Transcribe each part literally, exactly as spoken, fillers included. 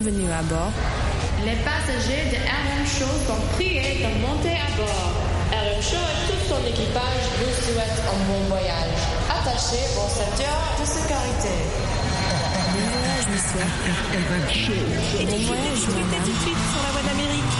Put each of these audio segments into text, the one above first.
Bienvenue à bord. Les passagers de R M Show sont priés de monter à bord. R M Show et tout son équipage vous souhaitent un bon voyage. Attachez vos ceintures de sécurité. Bon voyage, monsieur. R M Show. Et bon voyage, madame. Tout de suite sur la voie d'Amérique.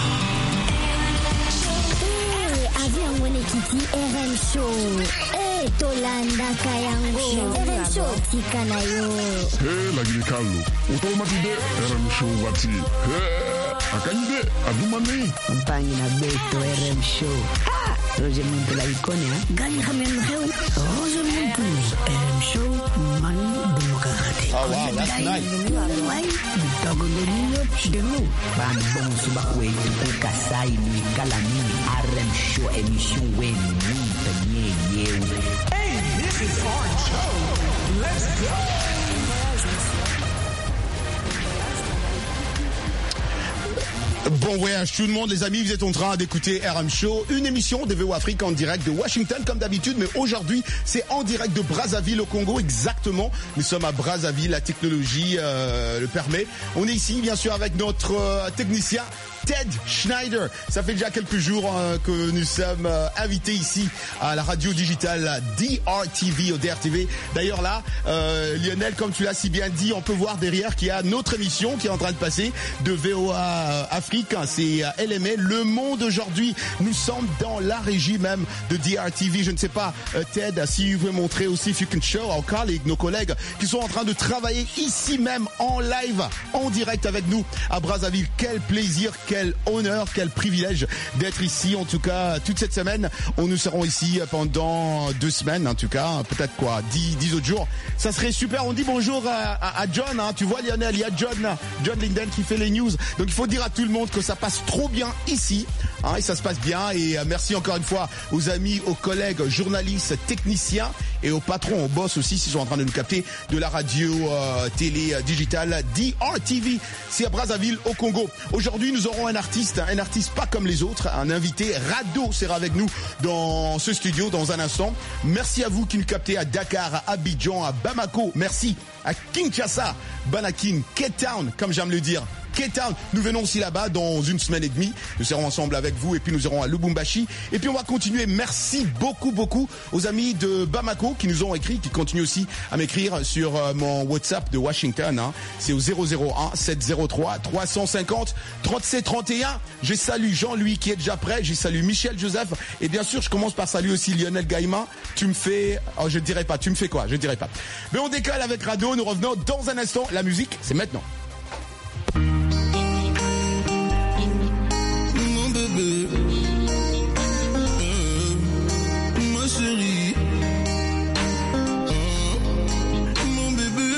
Eh, avion Mone Kiti R M Show. Eh, Tolanda Kayango. R M Show Tikanayo. Eh, la Grekalo. Automatide R M Show wati. Eh, akanyide adumani. Mpangi na beto R M Show. Ha! Roger Muntu la ikone ha. Gani khamen kheu. Roger Muntu R M Show man demokrate. Oh wow, that's nice. Why? Dogo ndonyo shidemu. Ban bon suba kwetu kukasai ni kalani R M Show emission when muntu nye yewe. Hey, this is our show. Let's go. Bon voyage tout le monde les amis, vous êtes en train d'écouter R M Show, une émission de V O Afrique en direct de Washington comme d'habitude, mais aujourd'hui c'est en direct de Brazzaville au Congo, exactement. Nous sommes à Brazzaville, la technologie euh, le permet. On est ici bien sûr avec notre euh, technicien Ted Schneider. Ça fait déjà quelques jours euh, que nous sommes euh, invités ici à la radio digitale D R T V au D R T V. D'ailleurs là, euh, Lionel, comme tu l'as si bien dit, on peut voir derrière qu'il y a notre émission qui est en train de passer de V O A Afrique. C'est L M A, Le Monde aujourd'hui. Nous sommes dans la régie même de D R T V. Je ne sais pas, euh, Ted, si vous pouvez montrer aussi, if you can show our colleagues, nos collègues qui sont en train de travailler ici même en live, en direct avec nous à Brazzaville. Quel plaisir, quel honneur, quel privilège d'être ici. En tout cas, toute cette semaine, on nous serons ici pendant deux semaines, en tout cas, peut-être quoi, dix, dix autres jours. Ça serait super. On dit bonjour à, à, à John, hein. Tu vois Lionel, il y a John, John Linden qui fait les news. Donc il faut dire à tout le monde que ça passe trop bien ici, hein, et ça se passe bien. Et euh, merci encore une fois aux amis, aux collègues, journalistes, techniciens et aux patrons, aux boss aussi, s'ils sont en train de nous capter de la radio euh, télé euh, digitale D R T V. C'est à Brazzaville au Congo. Aujourd'hui, nous aurons un artiste, un artiste pas comme les autres, un invité. Rado sera avec nous dans ce studio dans un instant. Merci à vous qui nous captez à Dakar, à Abidjan, à Bamako. Merci à Kinshasa, Banakin, Cape Town, comme j'aime le dire. Cape Town, nous venons aussi là-bas dans une semaine et demie. Nous serons ensemble avec vous et puis nous irons à Lubumbashi. Et puis on va continuer. Merci beaucoup, beaucoup aux amis de Bamako qui nous ont écrit, qui continuent aussi à m'écrire sur euh, mon WhatsApp de Washington. Hein. C'est au zéro zéro un sept zéro trois trois cent cinquante trente-sept trente et un. Je salue Jean-Louis qui est déjà prêt. Je salue Michel Joseph. Et bien sûr, je commence par saluer aussi Lionel Gaïma. Tu me fais... Oh, je ne dirai pas. Tu me fais quoi? Je ne dirai pas. Mais on décolle avec Rado. Nous revenons dans un instant. La musique, c'est maintenant. Ma chérie, mon bébé,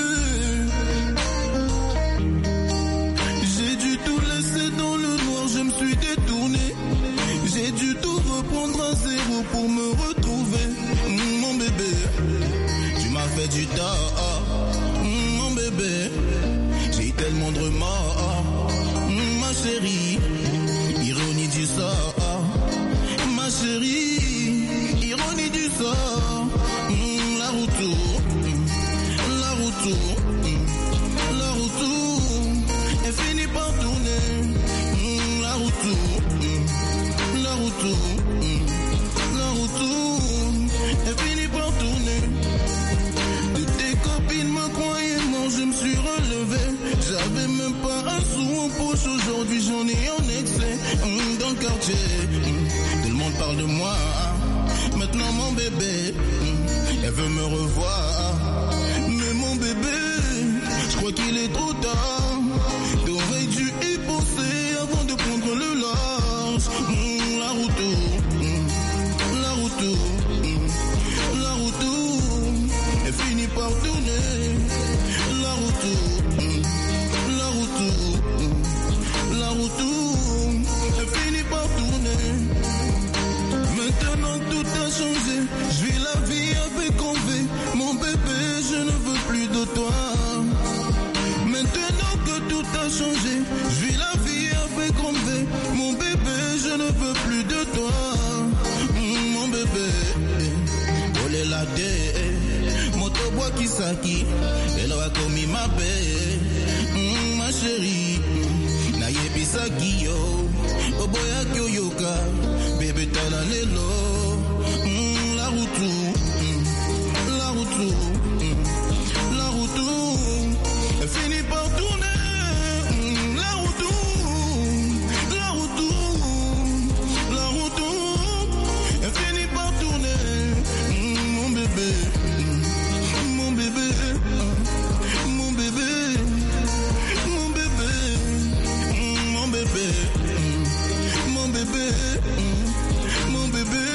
j'ai dû tout laisser dans le noir, je me suis détourné, j'ai dû tout reprendre à zéro pour me retrouver. Mon bébé, tu m'as fait du tort. Mon bébé, j'ai tellement de remords. Ma chérie, ironie du sort. Ma chérie, ironie du sort. Mmh, la route tourne, la route tourne, la route tourne, elle finit par tourner. Mmh, la route tourne, la route tourne, la route tourne, elle finit par tourner. Toutes tes copines me croyaient mort, je me suis relevé. J'avais même pas un sou en poche, aujourd'hui j'en ai en excès. Mmh, dans le quartier, mmh, tout le monde parle de moi. Maintenant mon bébé, elle veut me revoir. Mais mon bébé, je crois qu'il est trop tard. T'aurais dû y penser avant de prendre le large. Mmh, la route tourne, la route tourne, la route tourne, elle finit par tourner. La route tourne, la route tourne, la route tourne, elle finit par tourner. Maintenant tout a changé, je vis la vie avec envie. Mon bébé, je ne veux plus de toi. Maintenant que tout a changé, je vis la vie avec envie. Mon bébé, je ne veux plus de toi. Mmh, mon bébé, olé la dé, motobois qui s'acquit, elle a commis ma paix. Mmh, ma chérie. misaki yo oboya kyoyoka bébé tala lelo mm, la route mm, la route mm, la route elle finit par tourner mm, la route la route la route elle finit par tourner mm, mon bébé mm, mon bébé mm, mon bébé mon bébé mm, mon bébé mm, mon bébé mm, mon bébé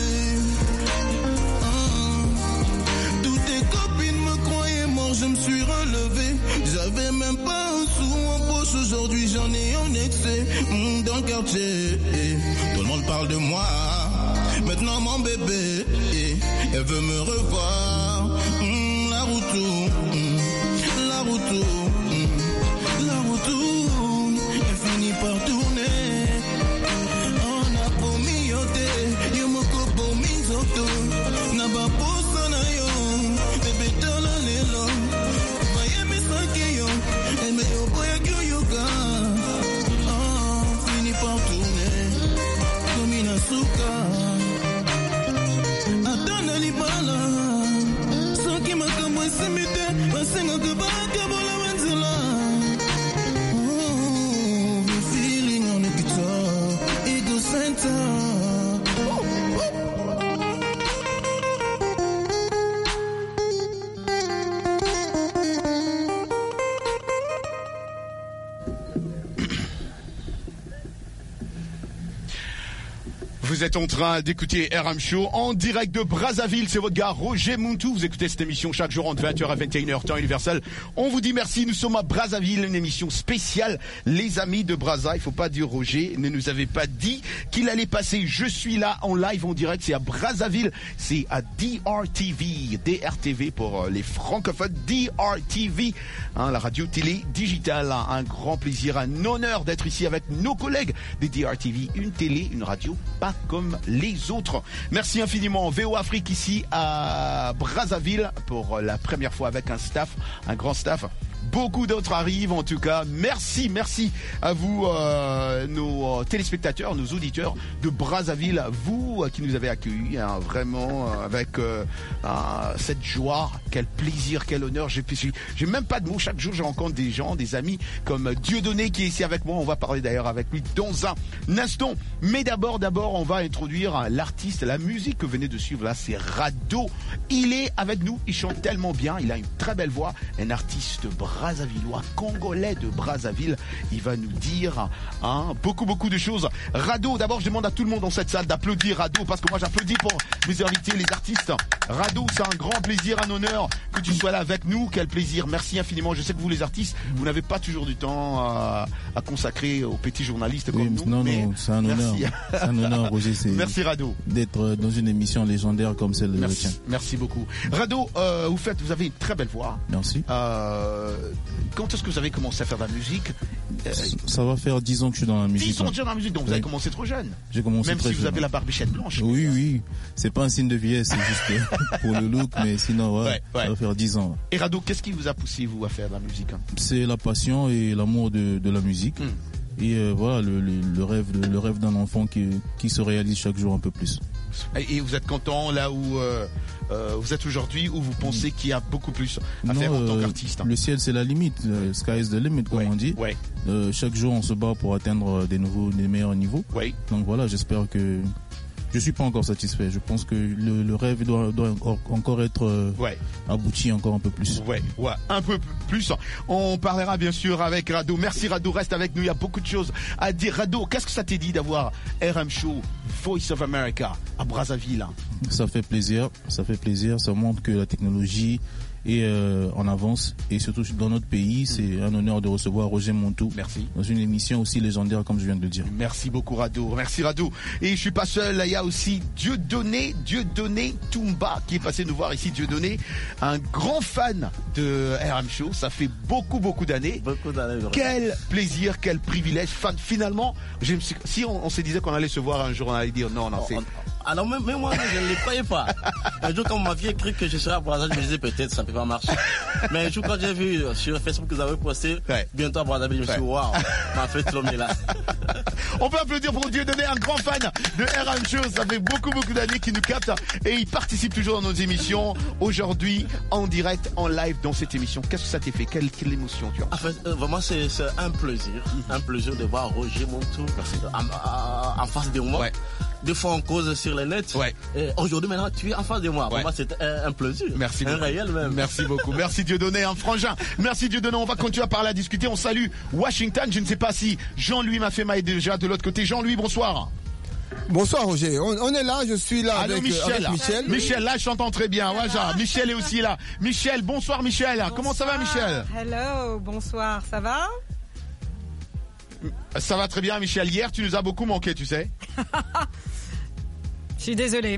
ah. Toutes tes copines me croyaient mort, je me suis relevé. J'avais même pas un sou en poche, aujourd'hui j'en ai en excès mm, dans le quartier. Tout le monde parle de moi. Maintenant mon bébé, elle veut me revoir. Mm, la route, mm, la route, mm, la route, elle finit par tourner. On a pour mioté, yo moko pour misoto. Na ba posa na yo, bébé tala lelo. Vaye me sanke yo, elle me yo boya kyo yoga. Ah, finit par tourner, comme une asuka. Atana libala, sanki makambo esimite, basenga kubaka bola wanzela. Oh, the feeling on the guitar, ego center. Vous êtes en train d'écouter R M Show en direct de Brazzaville. C'est votre gars Roger Muntu. Vous écoutez cette émission chaque jour entre vingt heures à vingt et une heures temps universel. On vous dit merci. Nous sommes à Brazzaville, une émission spéciale. Les amis de Brazza, il faut pas dire Roger ne nous avait pas dit qu'il allait passer. Je suis là en live en direct. C'est à Brazzaville. C'est à D R T V. D R T V pour les francophones. D R T V, hein, la radio télé digitale. Un grand plaisir, un honneur d'être ici avec nos collègues de D R T V. Une télé, une radio, pas comme les autres. Merci infiniment. V O Afrique ici à Brazzaville pour la première fois avec un staff, un grand staff. Beaucoup d'autres arrivent en tout cas. Merci, merci à vous, euh, nos téléspectateurs, nos auditeurs de Brazzaville, vous euh, qui nous avez accueillis, hein, vraiment euh, avec euh, euh, cette joie. Quel plaisir, quel honneur. J'ai, j'ai même pas de mots. Chaque jour, je rencontre des gens, des amis comme Dieudonné qui est ici avec moi. On va parler d'ailleurs avec lui dans un instant. Mais d'abord, d'abord, on va introduire l'artiste, la musique que vous venez de suivre là, c'est Rado. Il est avec nous. Il chante tellement bien. Il a une très belle voix. Un artiste Brazzavillois, congolais de Brazzaville. Il va nous dire hein, beaucoup, beaucoup de choses. Rado, d'abord, je demande à tout le monde dans cette salle d'applaudir Rado, parce que moi, j'applaudis pour mes invités, les artistes. Rado, c'est un grand plaisir, un honneur que tu sois là avec nous. Quel plaisir. Merci infiniment. Je sais que vous, les artistes, vous n'avez pas toujours du temps à, à consacrer aux petits journalistes comme oui, nous. Non, non, c'est un honneur. C'est un honneur, Roger. C'est merci, Rado. D'être dans une émission légendaire comme celle de la tienne. Merci beaucoup. Rado, euh, vous faites, vous avez une très belle voix. Merci. Euh, quand est-ce que vous avez commencé à faire de la musique? euh, Ça va faire dix ans que je suis dans la musique. dix ans déjà dans la musique, donc oui. Vous avez commencé trop jeune. J'ai commencé Même très si jeune. Vous avez la barbichette blanche. Oui, oui. C'est pas un signe de vieillesse, c'est juste pour le look, mais sinon, ouais, ouais, ouais. Ça va faire dix ans. Et Rado, qu'est-ce qui vous a poussé, vous, à faire de la musique hein? C'est la passion et l'amour de, de la musique. Mm. Et euh, voilà, le, le, le rêve, le, le rêve d'un enfant qui, qui se réalise chaque jour un peu plus. Et vous êtes content là où euh, euh, vous êtes aujourd'hui, où vous pensez qu'il y a beaucoup plus à non, faire en tant euh, qu'artiste? Le ciel, c'est la limite. Le sky is the limit, comme ouais, on dit. Ouais. Euh, chaque jour, on se bat pour atteindre des nouveaux, des meilleurs niveaux. Ouais. Donc voilà, j'espère que je suis pas encore satisfait. Je pense que le, le rêve doit, doit encore être euh, ouais. abouti encore un peu plus. Ouais, ouais, un peu plus. On parlera bien sûr avec Rado. Merci Rado, reste avec nous. Il y a beaucoup de choses à dire. Rado, qu'est-ce que ça t'est dit d'avoir R M Show, Voice of America à Brazzaville? Ça fait plaisir, ça fait plaisir. Ça montre que la technologie est euh, en avance, et surtout dans notre pays, c'est un honneur de recevoir Roger Muntu. Merci. Dans une émission aussi légendaire, comme je viens de le dire. Merci beaucoup Rado, merci Rado. Et je suis pas seul, il y a aussi Dieudonné, Dieudonné Toumba qui est passé nous voir ici. Dieudonné, un grand fan de R M Show, ça fait beaucoup beaucoup d'années. Beaucoup d'années. Quel plaisir, quel privilège. Fan, finalement, je me suis, si on, on se disait qu'on allait se voir un jour, on allait dire non, non, c'est... Alors même, même moi, je ne les croyais pas. Un jour, quand vous m'aviez écrit que je serais à Brazzaville, je me disais peut-être ça ne peut pas marcher. Mais un jour, quand j'ai vu sur Facebook que vous avez posté, ouais. bientôt à Brazzaville, je me suis dit, waouh, m'a fait l'homme est là. On peut applaudir pour Dieudonné, un grand fan de R M Show. Ça fait beaucoup, beaucoup d'années qu'il nous capte et il participe toujours dans nos émissions. Aujourd'hui, en direct, en live dans cette émission. Qu'est-ce que ça t'a fait? Quelle, quelle émotion tu as? En fait, euh, vraiment, c'est, c'est un plaisir. Mm-hmm. Un plaisir de voir Roger Montou en, en, en face de moi. Ouais. Deux fois on cause sur les nets. Ouais. Et aujourd'hui, maintenant, tu es en face de moi. Ouais. Pour moi, c'est un, un plaisir. Merci un beaucoup. réel même. Merci beaucoup. Merci Dieudonné, un frangin. Merci Dieudonné. On va continuer à parler, à discuter. On salue Washington. Je ne sais pas si Jean-Louis Mafema est déjà de l'autre côté. Jean-Louis, bonsoir. Bonsoir Roger, on, on est là, je suis là Allô, avec Michel. Avec Michel. Michel, là je t'entends très bien. Ouais, genre, Michel est aussi là. Michel, bonsoir Michel. Bonsoir. Comment ça va Michel? Hello, bonsoir, ça va? Ça va très bien Michel. Hier tu nous as beaucoup manqué, tu sais. Je suis désolé.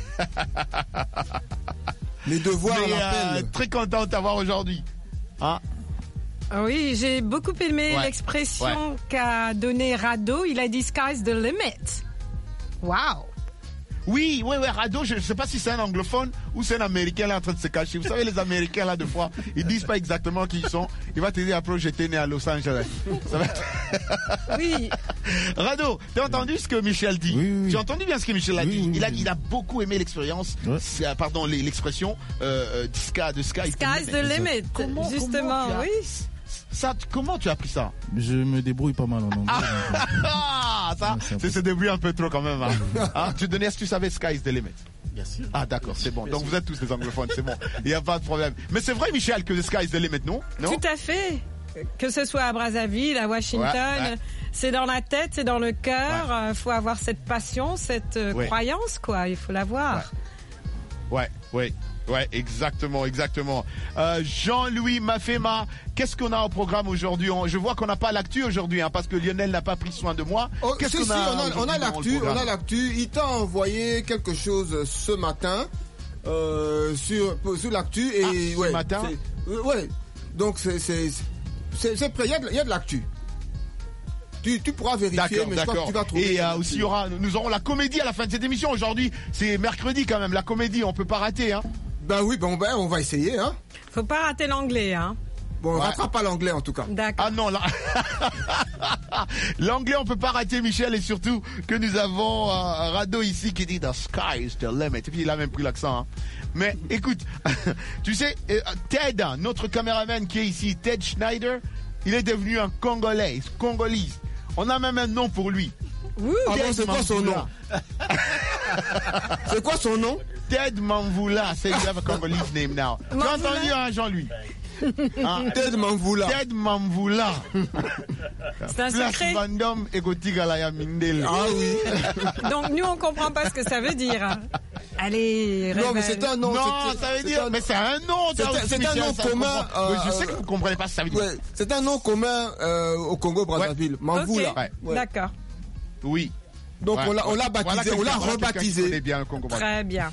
Les devoirs euh, très content de t'avoir aujourd'hui. Hein? Oui, j'ai beaucoup aimé ouais. l'expression ouais. qu'a donnée Rado. Il a dit sky's the limit. Wow. Oui, oui, oui, Rado, je ne sais pas si c'est un anglophone ou c'est un Américain là en train de se cacher. Vous savez, les Américains là, deux fois, ils disent pas exactement qui ils sont. Il va te dire après, j'étais né à Los Angeles. Ça va être... Oui. Rado, tu as entendu ce que Michel dit? Oui, oui. Tu as entendu bien ce que Michel a oui, dit? oui, il, a, oui. il a beaucoup aimé l'expérience, ouais. pardon, l'expression euh, de Sky, de Sky. Sky's the limit. Comment, justement, comment oui. Ça, comment tu as appris ça? Je me débrouille pas mal en anglais. Ah, ça, ouais, c'est se débrouiller un peu trop quand même. Hein. Hein, tu donnais, est-ce que tu savais Sky's the limit? Bien sûr. Ah d'accord, c'est bon. Donc vous êtes tous des anglophones, c'est bon. Il n'y a pas de problème. Mais c'est vrai, Michel, que the sky is the limit, non? Non? Tout à fait. Que ce soit à Brazzaville, à Washington, ouais, ouais. c'est dans la tête, c'est dans le cœur. Il ouais. faut avoir cette passion, cette euh, ouais. croyance, quoi. Il faut l'avoir. Ouais, ouais, ouais. Ouais, exactement, exactement. Euh, Jean-Louis Mafema, qu'est-ce qu'on a au programme aujourd'hui? Je vois qu'on n'a pas l'actu aujourd'hui, hein, parce que Lionel n'a pas pris soin de moi. Oh, qu'est-ce si, qu'on si, a on a, on a l'actu, on a l'actu. Il t'a envoyé quelque chose ce matin euh, sur sur l'actu et ah, ouais, ce matin. Euh, ouais. Donc c'est c'est c'est, c'est prêt. Il y a de, il y a de l'actu. Tu, tu pourras vérifier, d'accord, mais d'accord. je crois que tu vas trouver. Et euh, aussi, il y aura, nous aurons la comédie à la fin de cette émission. Aujourd'hui, c'est mercredi quand même. La comédie, on peut pas rater, hein. Ben oui, ben, ben on va essayer, hein. Faut pas rater l'anglais, hein. Bon, on ouais. rattrape pas l'anglais en tout cas. D'accord. Ah non, là... l'anglais on peut pas rater, Michel, et surtout que nous avons euh, Rado ici qui dit the sky is the limit. Et puis il a même pris l'accent. Hein. Mais écoute, tu sais, euh, Ted, notre caméraman qui est ici, Ted Schneider, il est devenu un Congolais, Congolais. On a même un nom pour lui. Ouh, ah bon, c'est quoi son nom? C'est quoi son nom? Ted Mamvula, say you have a Congolese name now. Tu as entendu, hein, Jean-Louis? Hein? Ted Mamvula. Ted Mamvula. C'est un secret. Ah oui. Donc nous on comprend pas ce que ça veut dire. Allez, révèle. Non mais c'est un nom. Non, c'est, ça veut c'est dire. un... Mais c'est un nom. C'est, c'est, c'est un nom commun. Euh, oui, je sais euh, que vous comprenez pas ce que ça veut dire. Ouais, c'est un nom commun euh, au Congo Brazzaville. Ouais. Mamvula. Okay. Ouais. D'accord. Oui. Donc ouais, on l'a, on l'a baptisé, voilà on l'a rebaptisé. Bien le Congo Très bien.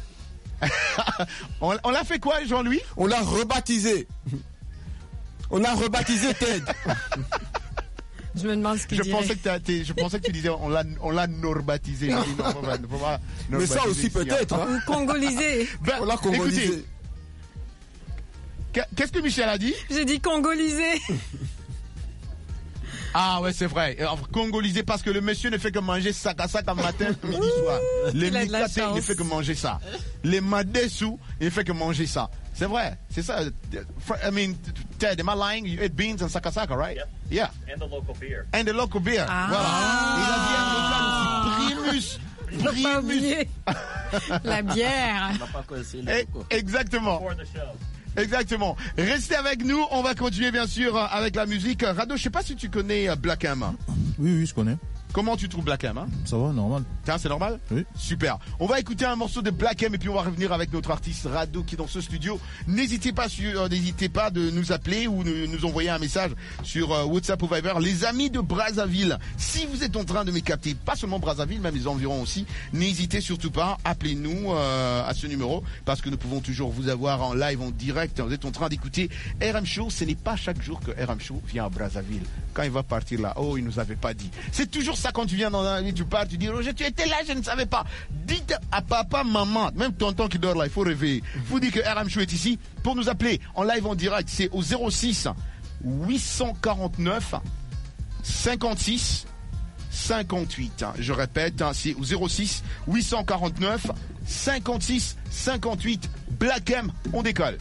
on, on l'a fait quoi, Jean-Louis? On l'a rebaptisé. On a rebaptisé Ted. Je me demande ce qu'il je dirait. pensais que t'as, t'es, je pensais que tu disais on l'a, on l'a norbaptisé. Non, non, faut pas, faut pas mais ça aussi peut-être. Hein. Ou congolisé. Ben, on l'a congolisé. Écoutez, qu'est-ce que Michel a dit? J'ai dit congolisé. Ah ouais, c'est vrai. Congolisé parce que le monsieur ne fait que manger sac à sac en matin, midi, soir. Les mikaté, il ne fait que manger ça. Les madessou, il ne fait que manger ça. C'est vrai. C'est ça. I mean, Ted, am I lying? You eat beans and sakasaka, right? Yep. Yeah. And the local beer. And the local beer. Ah. Voilà. Il a bien local aussi. Primus. Primus. Pas oublier. La bière. Exactement. For the show. Exactement. Restez avec nous. On va continuer bien sûr avec la musique. Rado, je sais pas si tu connais Black M. Oui, oui, je connais. Comment tu trouves Black M, hein? Ça va, normal. Tiens, c'est normal? Oui. Super. On va écouter un morceau de Black M et puis on va revenir avec notre artiste Rado qui est dans ce studio. N'hésitez pas, sur, euh, n'hésitez pas de nous appeler ou de nous envoyer un message sur euh, WhatsApp ou Viber. Les amis de Brazzaville, si vous êtes en train de me capter, pas seulement Brazzaville, même les environs aussi, n'hésitez surtout pas, appelez-nous euh, à ce numéro parce que nous pouvons toujours vous avoir en live, en direct. Vous êtes en train d'écouter R M Show. Ce n'est pas chaque jour que R M Show vient à Brazzaville. Quand il va partir là, oh, il nous avait pas dit. C'est toujours toujours ça quand tu viens dans un lit, tu pars, tu dis Roger, tu étais là, je ne savais pas. Dites à papa, maman, même tonton qui dort là, il faut réveiller. Il faut dire que R M Show est ici pour nous appeler en live en direct. C'est au zéro six huit cent quarante-neuf cinquante-six cinquante-huit. Je répète, c'est au zéro six huit cent quarante-neuf cinquante-six cinquante-huit. Black M, on décolle.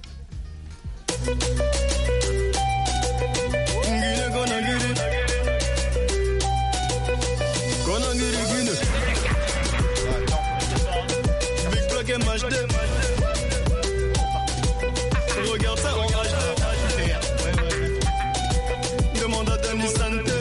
Regarde ça en H D. Demande à Danny Sante.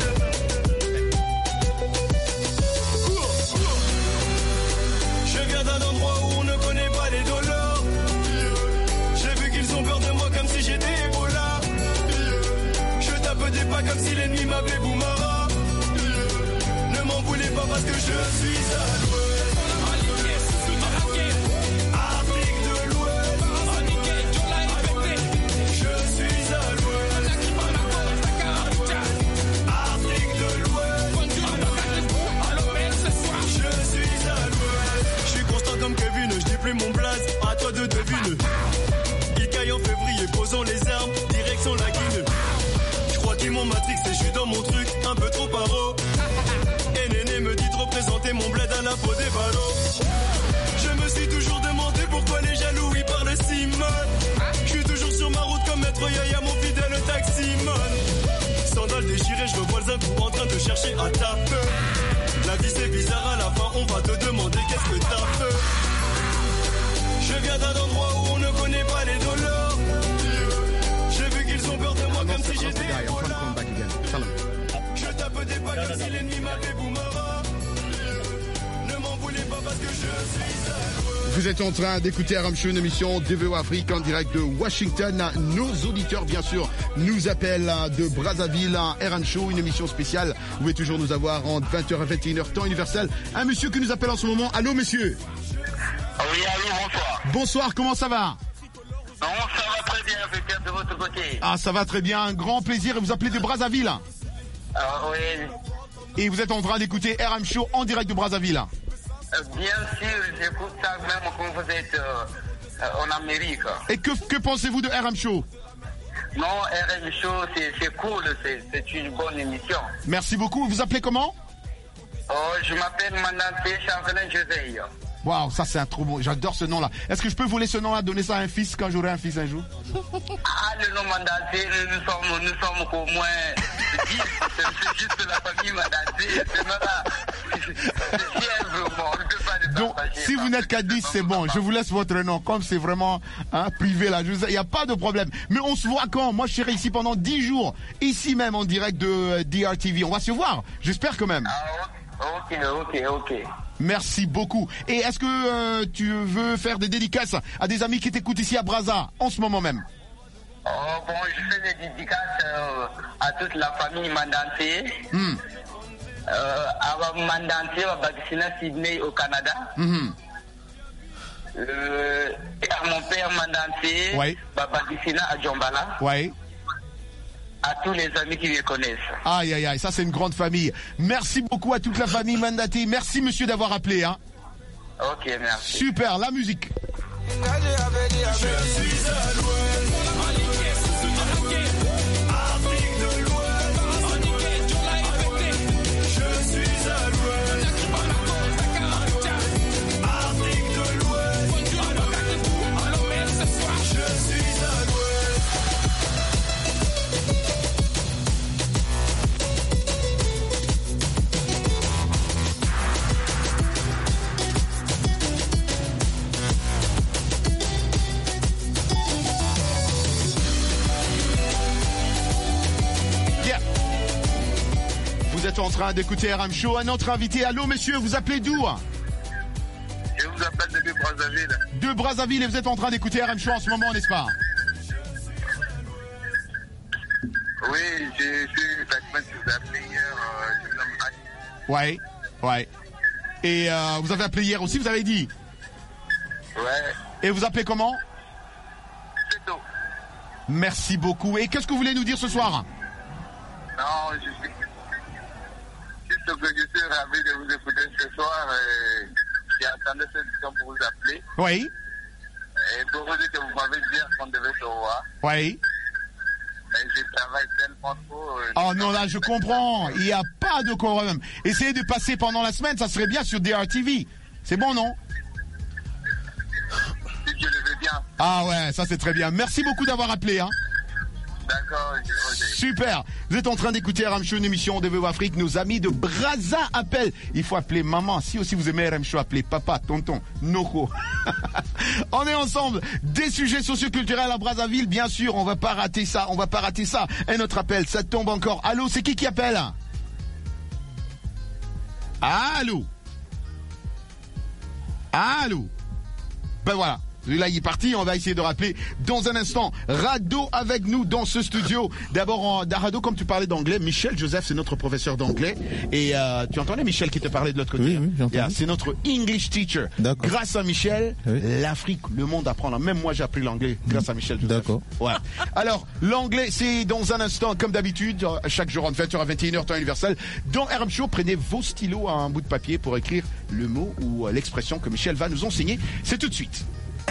Je viens d'un endroit où on ne connaît pas les dollars. J'ai vu qu'ils ont peur de moi comme si j'étais Ebola. Je tape des pas comme si l'ennemi m'appelait Boumara. Ne m'en voulez pas parce que je suis à l'ouest. Comme Kevin, je dis plus mon blaze, à toi de deviner. Il caille en février, posant les armes, direction la Guinée. Je crois qu'ils m'ont matrixé, je suis dans mon truc, un peu trop paro. Et Néné me dit de représenter mon bled à la peau des ballots. Je me suis toujours demandé pourquoi les jaloux ils parlent si mal. Je suis toujours sur ma route comme Maître Yaya, mon fidèle taximan. Sandales déchirées, je revois le zinc en train de chercher à taper. La vie c'est bizarre, à la fin on va te demander qu'est-ce que t'as fait. Je viens d'un endroit où on ne connaît pas les dollars. J'ai vu qu'ils ont peur de moi comme si j'étais Ebola. Je tape des pas comme si l'ennemi m'avait Boumara. Ne m'en voulez pas parce que je suis à l'ouest. Vous êtes en train d'écouter R M Show, une émission D V O Afrique en direct de Washington. Nos auditeurs, bien sûr, nous appellent de Brazzaville. R M Show, une émission spéciale. Vous pouvez toujours nous avoir entre vingt heures et vingt et une heures, temps universel. Un monsieur qui nous appelle en ce moment. Allô, monsieur? Oui, allô, bonsoir. Bonsoir, comment ça va? Non, ça va très bien, j'espère de votre côté. Ah, ça va très bien, un grand plaisir. Et vous appelez de Brazzaville? Ah, oui. Et vous êtes en train d'écouter R M Show en direct de Brazzaville? Euh, bien sûr, j'écoute ça même quand vous êtes euh, euh, en Amérique. Et que, que pensez-vous de R M Show? Non, R M Show, c'est cool, c'est une bonne émission. Merci beaucoup. Vous appelez comment? Oh, je m'appelle Mandanté Chanvelin José. Waouh, ça c'est un trop bon. J'adore ce nom-là. Est-ce que je peux voler ce nom-là, donner ça à un fils quand j'aurai un fils un jour? Ah, le nom Mandanté, nous sommes, nous sommes au moins dix. C'est juste la famille Mandanté. Ce nom-là, c'est bien vraiment. On ne peut pas le Donc, si vous n'êtes qu'à dix, c'est bon. Je vous laisse votre nom. Comme c'est vraiment hein, privé là, il n'y a pas de problème. Mais on se voit quand? Moi, je serai ici pendant dix jours. Ici même en direct de euh, D R T V. On va se voir. J'espère quand même. Ah, ok, ok, ok. Merci beaucoup. Et est-ce que euh, tu veux faire des dédicaces à des amis qui t'écoutent ici à Brazza en ce moment même? Oh, bon, je fais des dédicaces euh, à toute la famille Mandanté. Mm. Euh, à Mandanté, à Bagisina, Sydney au Canada. Mm-hmm. euh, et à mon père Mandanté, ouais. à Bagisina à Djombala. Ouais. À tous les amis qui les connaissent. Aïe, aïe, aïe, ça c'est une grande famille. Merci beaucoup à toute la famille Mandanté. Merci monsieur d'avoir appelé. Hein. Ok, merci. Super, la musique. Je suis à l'ouest. Afrique de l'Ouest. Je suis à l'Ouest. Afrique de l'Ouest. Je suis à l'Ouest. Vous êtes en train d'écouter R M Show. Un autre invité. Allô, monsieur, vous appelez d'où? Je vous appelle depuis Brazzaville. De Brazzaville, et vous êtes en train d'écouter R M Show en ce moment, n'est-ce pas? Oui, je suis taxman, je vous ai appelé hier. Euh, je me nomme Ali. Ouais, ouais. Et euh, vous avez appelé hier aussi, vous avez dit? Ouais. Et vous appelez comment? C'est tout. Merci beaucoup. Et qu'est-ce que vous voulez nous dire ce soir? Non, je suis... Je ce que je suis ravi de vous écouter ce soir. Et j'ai entendu cette émission pour vous appeler. Oui. Et pour vous dire que vous m'avez dit qu'on devait se voir. Oui. Mais je travaille tellement trop. Euh, oh non, là, je comprends. Il n'y a pas de problème. Essayez de passer pendant la semaine, ça serait bien sur D R T V. C'est bon, non? Si je le veux bien. Ah ouais, ça c'est très bien. Merci beaucoup d'avoir appelé, hein. D'accord, Roger. Super. Vous êtes en train d'écouter R M Show, une émission de V O Afrique. Nos amis de Brazza appellent. Il faut appeler maman. Si aussi vous aimez R M Show, appelez papa, tonton, Noko. On est ensemble. Des sujets socioculturels à Brazzaville, bien sûr. On va pas rater ça. On va pas rater ça. Et notre appel, ça tombe encore. Allô, c'est qui qui appelle? Allô? Allô? Ben voilà. Là, il est parti. On va essayer de rappeler dans un instant. Rado avec nous dans ce studio. D'abord, Rado, comme tu parlais d'anglais, Michel Joseph, c'est notre professeur d'anglais. Et euh, tu entendais Michel qui te parlait de l'autre côté? Oui, oui, j'entends. Yeah, c'est notre English teacher. D'accord. Grâce à Michel, oui. l'Afrique, le monde apprend. Même moi, j'ai appris l'anglais grâce à Michel Joseph. D'accord. Ouais. Alors, l'anglais, c'est dans un instant, comme d'habitude, chaque jour entre vingt heures à vingt et une heures, temps universel. Dans R M Show, prenez vos stylos à un bout de papier pour écrire le mot ou l'expression que Michel va nous enseigner. C'est tout de suite.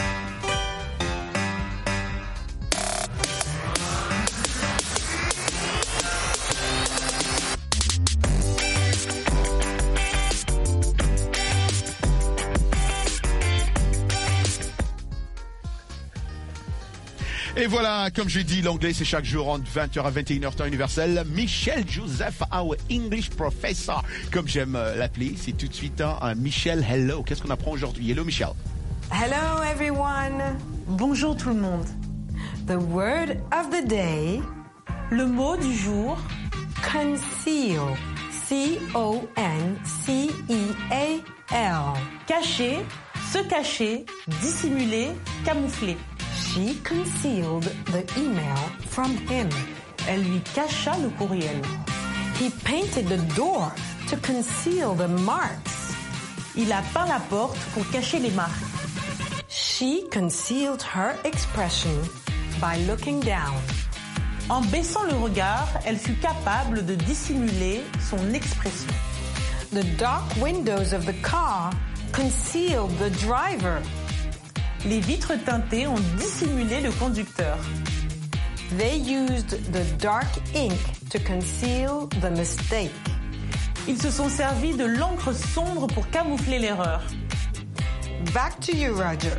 Et voilà, comme j'ai dit, l'anglais c'est chaque jour entre vingt heures à vingt et une heures temps universel. Michel Joseph, our English professor, comme j'aime l'appeler, c'est tout de suite un, un Michel Hello. Qu'est-ce qu'on apprend aujourd'hui? Hello Michel. Hello everyone. Bonjour tout le monde. The word of the day. Le mot du jour. Conceal. C O N C E A L. Cacher, se cacher, dissimuler, camoufler. She concealed the email from him. Elle lui cacha le courriel. He painted the door to conceal the marks. Il a peint la porte pour cacher les marques. She concealed her expression by looking down. En baissant le regard, elle fut capable de dissimuler son expression. The dark windows of the car concealed the driver. Les vitres teintées ont dissimulé le conducteur. They used the dark ink to conceal the mistake. Ils se sont servis de l'encre sombre pour camoufler l'erreur. Back to you, Roger.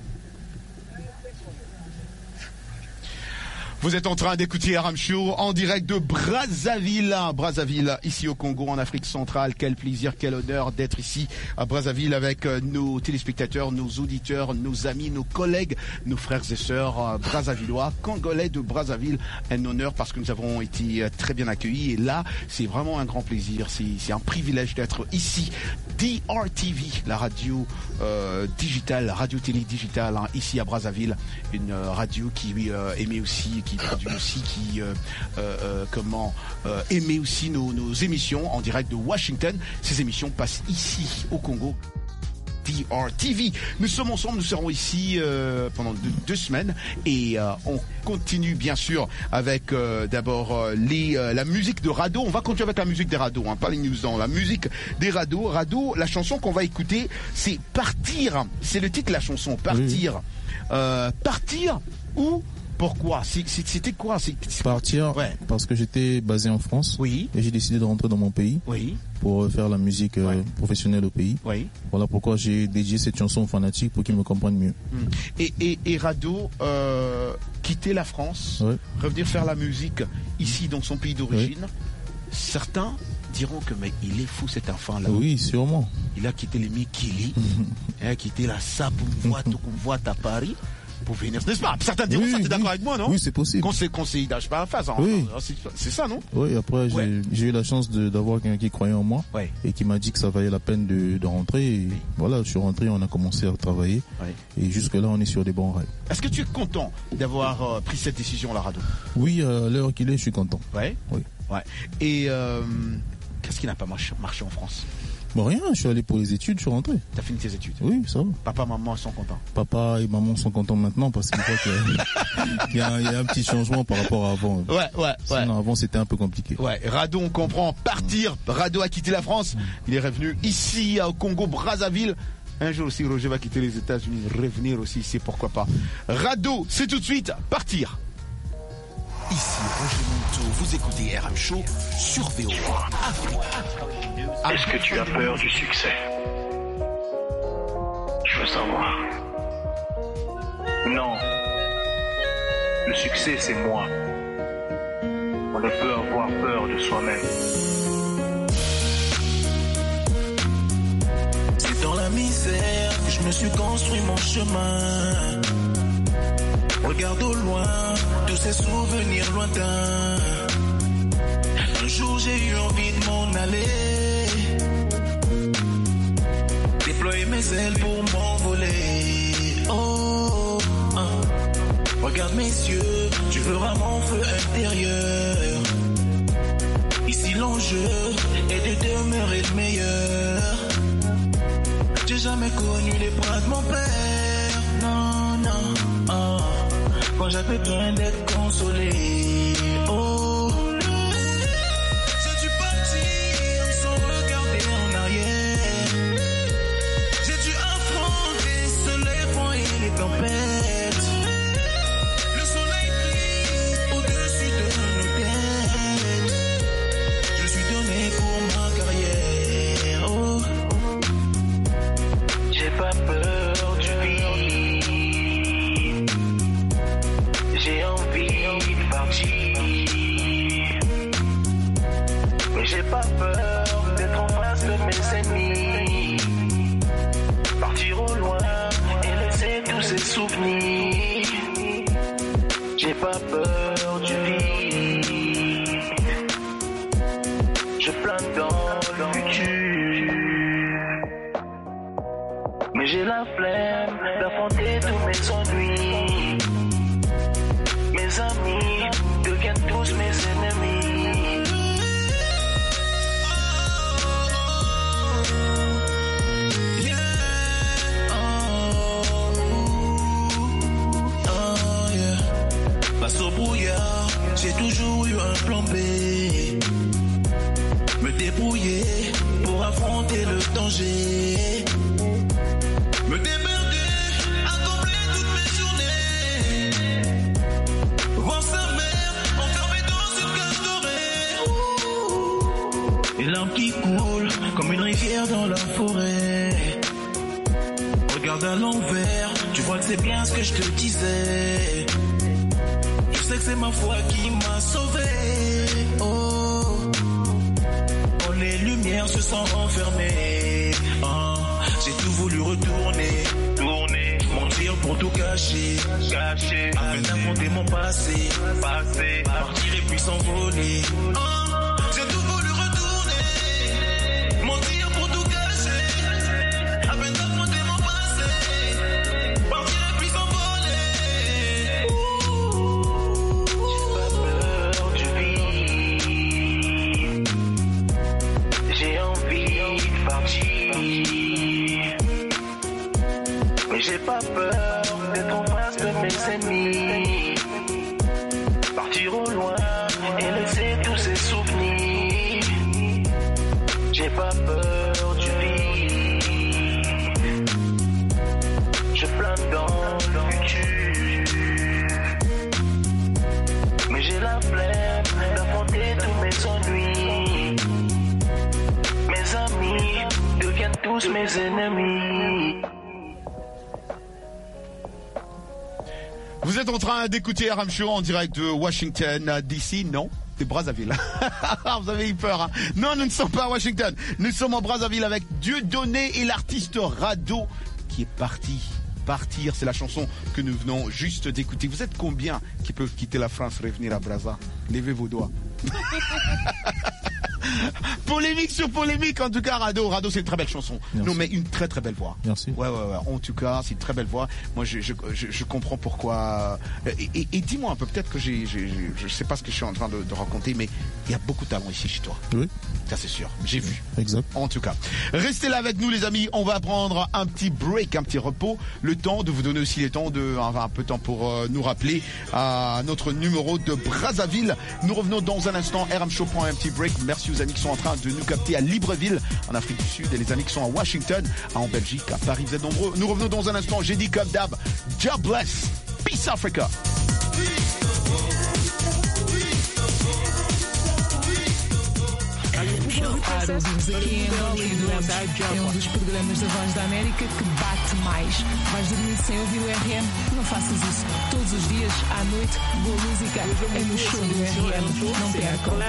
Vous êtes en train d'écouter R M Show en direct de Brazzaville. Brazzaville, ici au Congo, en Afrique centrale. Quel plaisir, quel honneur d'être ici à Brazzaville avec nos téléspectateurs, nos auditeurs, nos amis, nos collègues, nos frères et sœurs brazzavillois, congolais de Brazzaville. Un honneur parce que nous avons été très bien accueillis. Et là, c'est vraiment un grand plaisir. C'est, c'est un privilège d'être ici. D R T V, la radio euh, digitale, radio-télé digitale, hein, ici à Brazzaville. Une euh, radio qui euh, émet aussi, qui produit aussi, qui euh, euh, comment euh, émet aussi nos, nos émissions en direct de Washington. Ces émissions passent ici au Congo. D R T V. Nous sommes ensemble, nous serons ici euh, pendant deux, deux semaines et euh, on continue bien sûr avec euh, d'abord euh, les euh, la musique de Rado. On va continuer avec la musique des Rado, hein, pas les news dans la musique des Rado. Rado, la chanson qu'on va écouter, c'est Partir. C'est le titre de la chanson, Partir. Oui. Euh, partir ou pourquoi? C'était quoi? Partir, ouais. Parce que j'étais basé en France. Oui. Et j'ai décidé de rentrer dans mon pays. Oui. Pour faire la musique euh, ouais. professionnelle au pays. Oui. Voilà pourquoi j'ai dédié cette chanson aux fanatiques pour qu'ils me comprennent mieux. Et, et, et Rado, euh, quitter la France, ouais. revenir faire la musique ici dans son pays d'origine, ouais. certains diront que mais il est fou cet enfant-là. Oui, sûrement. Il a quitté les Mikili, il a quitté la Sapoumvoite à Paris. Pour venir, n'est-ce pas? Certains diront oui, ça, t'es oui. d'accord avec moi, non? Oui, c'est possible. Qu'on s'est conseillé d'âge pas en face. Oui. C'est ça, non? Oui, après, ouais. j'ai, j'ai eu la chance de, d'avoir quelqu'un qui croyait en moi ouais. et qui m'a dit que ça valait la peine de, de rentrer. Et oui. voilà, je suis rentré, on a commencé à travailler. Ouais. Et jusque-là, on est sur des bons rails. Est-ce que tu es content d'avoir euh, pris cette décision, la Rado? Oui, à l'heure qu'il est, je suis content. Ouais. Oui. Ouais. Et euh, qu'est-ce qui n'a pas marché, marché en France? Bon, rien, je suis allé pour les études, je suis rentré. T'as fini tes études? Oui, ça va. Papa, maman sont contents? Papa et maman sont contents maintenant parce qu'il y, y, a, y a un petit changement par rapport à avant. Ouais, ouais, ouais. Sinon, avant, c'était un peu compliqué. Ouais, Rado, on comprend. Partir. Rado a quitté la France. Il est revenu ici, au Congo, Brazzaville. Un jour aussi, Roger va quitter les États-Unis, revenir aussi ici, pourquoi pas. Rado, c'est tout de suite. Partir. Ici Roger Monteau, vous écoutez R M Show sur V O A Afrique. Est-ce que tu as peur du succès? Je veux savoir. Non. Le succès, c'est moi. On ne peut avoir peur de soi-même. C'est dans la misère que je me suis construit mon chemin. Regarde au loin tous ces souvenirs lointains. Un jour j'ai eu envie de m'en aller, déployer mes ailes pour m'envoler. Oh, oh, regarde mes yeux, tu verras mon feu intérieur. Ici l'enjeu est de demeurer le meilleur. J'ai jamais connu les bras de mon père, non, non, oh. Quand j'avais besoin d'être consolé, oh. J'ai dû partir sans regarder en arrière. J'ai dû affronter seul les vents et les tempêtes. Le soleil brille au-dessus de nos têtes. Je me suis donné pour ma carrière, oh. J'ai pas peur du vide. J'ai envie de partir, mais j'ai pas peur d'être en face de mes ennemis. Partir au loin et laisser tous ces souvenirs. J'ai pas peur du vide. Je plane dans le futur, mais j'ai la flemme d'affronter tous mes ennuis. Mes amis deviennent tous mes ennemis. Yeah. Oh, oh, yeah. Face au brouillard, j'ai toujours eu un plan B. Me débrouiller pour affronter le danger. Me démerder, accomplir toutes mes journées. Voir sa mère enfermée dans une cage dorée. Les larmes qui coulent comme une rivière dans la forêt. Regarde à l'envers, tu vois que c'est bien ce que je te disais. Je sais que c'est ma foi qui m'a sauvé. Oh, oh les lumières se sont enfermées. Oh, j'ai tout voulu retourner, tourner, mentir pour tout cacher, cacher, afin d'affronter mon passé, passé, partir et puis s'envoler. Oh, j'ai tout voulu retourner, mentir pour tout cacher, afin d'affronter mon passé, partir et puis s'envoler. J'ai pas peur du vide. J'ai envie de partir, mais j'ai pas peur d'être en face de mes ennemis. Partir au loin et laisser tous ces souvenirs. J'ai pas peur du vide. Je plane dans le futur, mais j'ai la flemme d'affronter tous mes ennuis. Mes amis deviennent tous mes ennemis. Vous êtes en train d'écouter R M Show en direct de Washington, D C, non, de Brazzaville. Vous avez eu peur, hein? Non, nous ne sommes pas à Washington. Nous sommes en Brazzaville avec Dieudonné et l'artiste Rado qui est parti. Partir, c'est la chanson que nous venons juste d'écouter. Vous êtes combien qui peuvent quitter la France, revenir à Brazza? Levez vos doigts. Polémique sur polémique, en tout cas, Rado. Rado, c'est une très belle chanson. Merci. Non, mais une très très belle voix. Merci. Ouais, ouais, ouais. En tout cas, c'est une très belle voix. Moi, je, je, je, je comprends pourquoi. Et, et, et dis-moi un peu, peut-être que j'ai, j'ai, je sais pas ce que je suis en train de, de raconter, mais il y a beaucoup de talent ici chez toi. Oui. Ça, c'est sûr. J'ai vu. Exact. En tout cas, restez là avec nous, les amis. On va prendre un petit break, un petit repos. Le temps de vous donner aussi le temps de, enfin, un peu de temps pour euh, nous rappeler à notre numéro de Brazzaville. Nous revenons dans un instant. R M Show prend un petit break. Merci aux amis qui sont en train de nous capter à Libreville, en Afrique du Sud, et les amis qui sont à Washington, en Belgique, à Paris. Vous êtes nombreux. Nous revenons dans un instant. J'ai dit comme d'hab, God bless. Peace Africa. Para ouvirmos aqui em Angola e durante é um dos programas da Voz da América que bate mais. Vais dormir sem ouvir o R M? Não faças isso. Todos os dias, à noite, boa música é no show do R M. Não percam.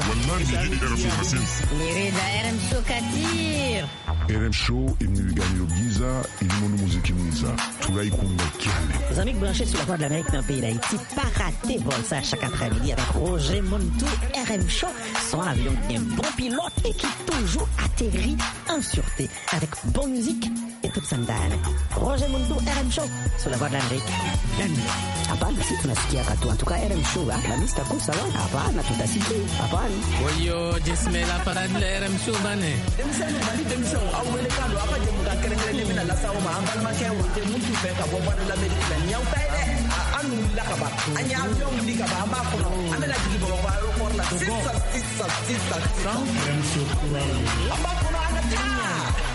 Querida, R M Show Katir. R M Show imeniganiro giza ilimono muziki mwiza tulaikunga kiale. Les amis branchés sur la voie de l'Amérique dans le pays d'Haïti, pas rater vol ça chaque après-midi avec Roger Montou. R M Show, son avion bien bon pilote et qui toujours atterrit en sûreté avec bonne musique et toute sandale. Roger Montou, R M Show sur la voie de l'Amérique. Hapana, si tunasikia katu. En tout cas, R M Show, la lista kuu sawa. Hapana, tutasikia. Hapana. Oyo, jismela para de R M Show bane. Demisano bali demisano au welekano apa je muka kerengere mina la sawo ma ambal ma ke wote muntu fe ka bo bana la medika la nyaw tay de anu la ka ba anya avion ndi ka ba ma ko no amela jigi bo ba ro for la sisa sisa sisa R M Show amba ko no ana tanya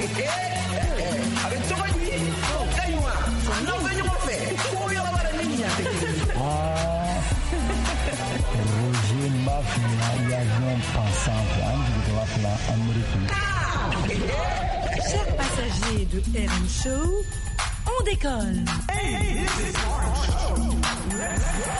avec toi ni kaywa no venyo mo fe ko yo ba la niña te Roger Mafia y avion pensant prendre de la plan américain. Chers passagers de R M Show, on décolle. Hey, this is R M Show. Let's go.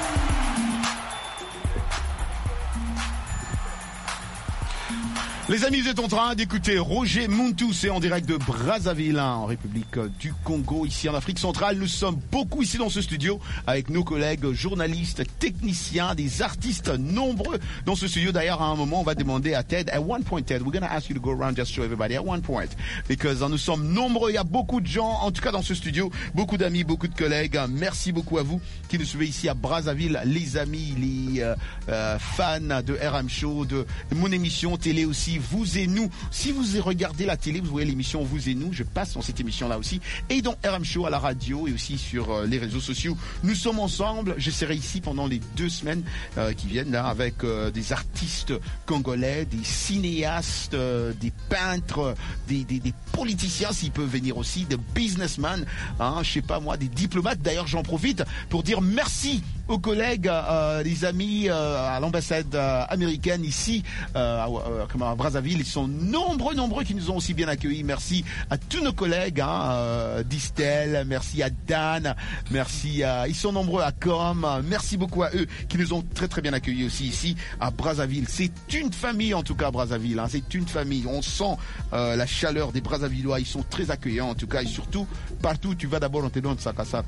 Les amis, vous êtes en train d'écouter Roger Montou, c'est en direct de Brazzaville, hein, en République du Congo, ici en Afrique centrale. Nous sommes beaucoup ici dans ce studio avec nos collègues journalistes, techniciens, des artistes nombreux dans ce studio. D'ailleurs, à un moment, on va demander à Ted, at one point, Ted, we're going to ask you to go around just show everybody at one point, because uh, nous sommes nombreux, il y a beaucoup de gens, en tout cas dans ce studio, beaucoup d'amis, beaucoup de collègues. Merci beaucoup à vous qui nous suivez ici à Brazzaville, les amis, les euh, euh, fans de R M Show, de mon émission télé aussi. Vous et nous. Si vous regardez la télé, vous voyez l'émission Vous et nous. Je passe dans cette émission-là aussi. Et dans R M Show à la radio et aussi sur euh, les réseaux sociaux. Nous sommes ensemble. Je serai ici pendant les deux semaines euh, qui viennent là avec euh, des artistes congolais, des cinéastes, euh, des peintres, des, des, des politiciens s'ils peuvent venir aussi, des businessmen, hein, je sais pas moi, des diplomates. D'ailleurs, j'en profite pour dire merci aux collègues, euh, les amis euh, à l'ambassade euh, américaine ici, euh, à, euh, comment, à Brazzaville. Ils sont nombreux, nombreux qui nous ont aussi bien accueillis. Merci à tous nos collègues, hein, euh, d'Istel, merci à Dan, merci à, ils sont nombreux à Com, merci beaucoup à eux qui nous ont très très bien accueillis aussi ici à Brazzaville. C'est une famille en tout cas, Brazzaville, hein, c'est une famille. On sent euh, la chaleur des Brazzavillois, ils sont très accueillants en tout cas, et surtout partout où tu vas d'abord on te donne sac à sac.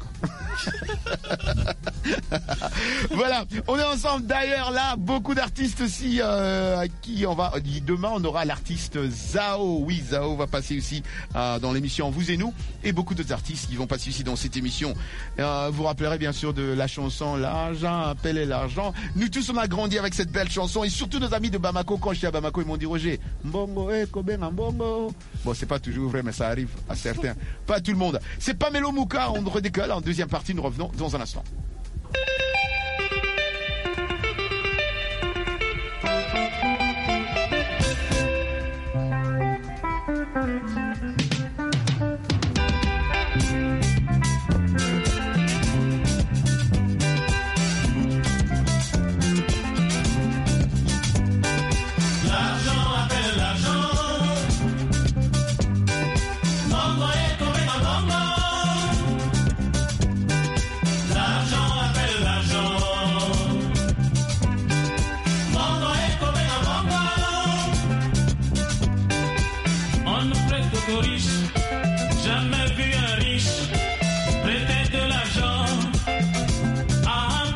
Voilà, on est ensemble. D'ailleurs là, beaucoup d'artistes aussi euh, à qui on va demain on aura l'artiste Zao. Oui, Zao va passer aussi euh, dans l'émission Vous et nous, et beaucoup d'autres artistes qui vont passer aussi dans cette émission. Euh, vous rappellerez bien sûr de la chanson L'argent appelle l'argent. Nous tous on a grandi avec cette belle chanson, et surtout nos amis de Bamako. Quand j'étais à Bamako, ils m'ont dit Roger, Mbongo, eh, Koben, Mbongo. Bon, c'est pas toujours vrai, mais ça arrive à certains, pas à tout le monde. C'est Pamelo Mouka, on redécolle en deuxième partie, nous revenons dans un instant.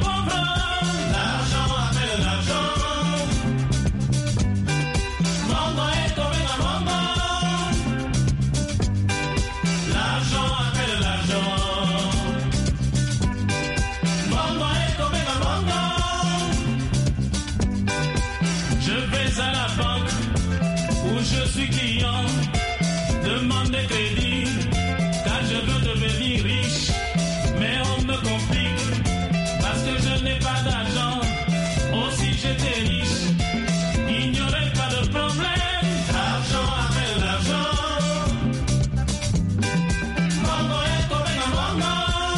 Mom suis client, demande des crédits, car je veux devenir riche. Mais on me complique, parce que je n'ai pas d'argent. Oh, si j'étais riche, il n'y aurait pas de problème. L'argent appelle l'argent. Mongo est comme un mongo.